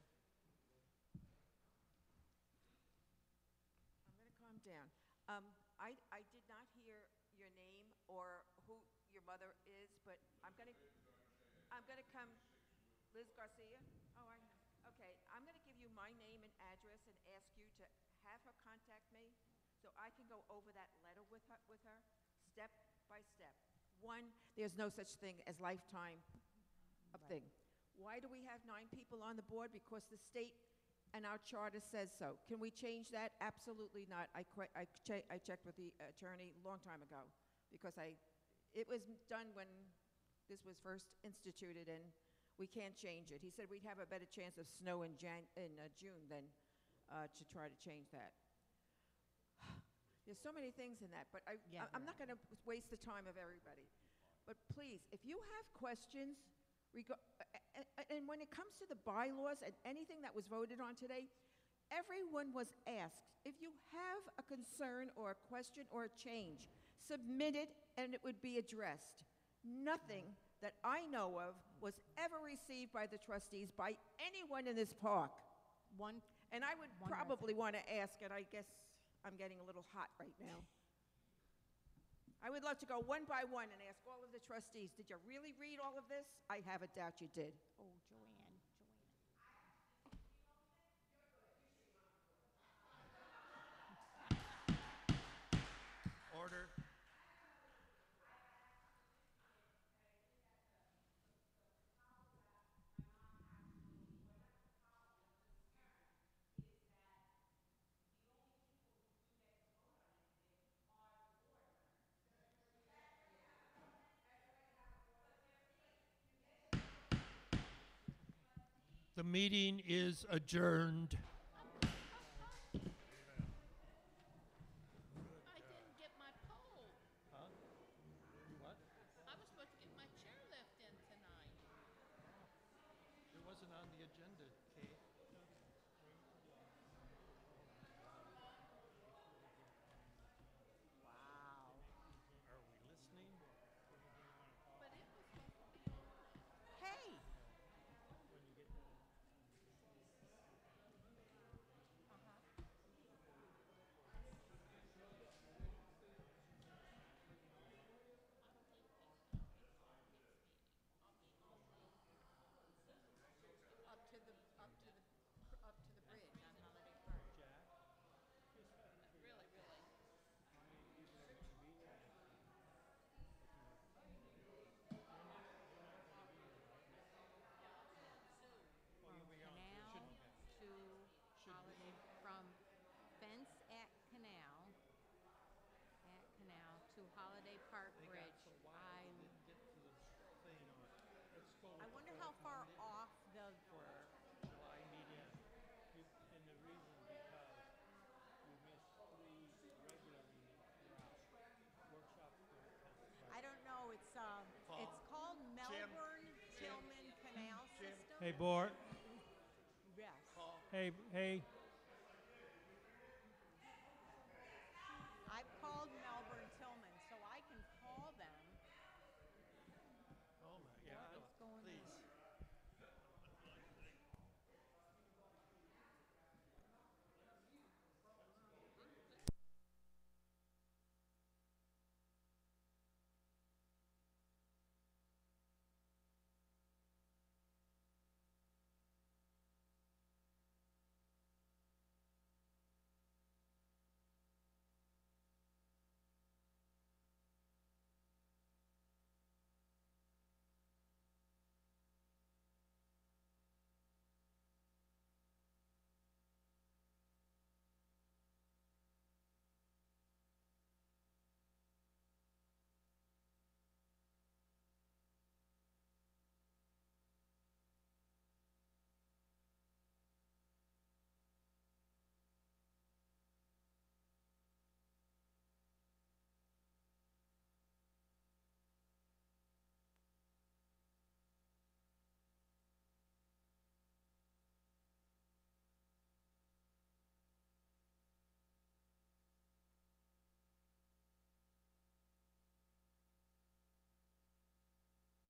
I'm going to calm down. Um, I, I did not hear your name or who your mother is, but I'm going to, I'm going to come, Liz Garcia? Oh, I know. Okay, I'm going to give you my name and address and ask you to have her contact me so I can go over that letter with her, with her, step by step. One, there's no such thing as lifetime of thing. Why do we have nine people on the board? Because the state and our charter says so. Can we change that? Absolutely not. I, que- I, che- I checked with the attorney a long time ago because I, it was done when this was first instituted and we can't change it. He said we'd have a better chance of snow in, Jan- in uh, June than uh, to try to change that. There's so many things in that, but I, Yeah, I, I'm there not going to waste the time of everybody. But please, if you have questions, reg- a- a- and when it comes to the bylaws and anything that was voted on today, everyone was asked. If you have a concern or a question or a change, submit it and it would be addressed. Nothing that I know of was ever received by the trustees by anyone in this park. One, And I would One more probably want to ask, and I guess I'm getting a little hot right now. I would love to go one by one and ask all of the trustees, did you really read all of this? I have a doubt you did. oh, Joanne, Joanne. Order. The meeting is adjourned. I didn't get my pole. Huh? What? I was supposed to get my chairlift in tonight. It wasn't on the agenda, Kate. Wow. Are we listening? But it was supposed to be on. Hey! Hey, board, Yes. hey, hey,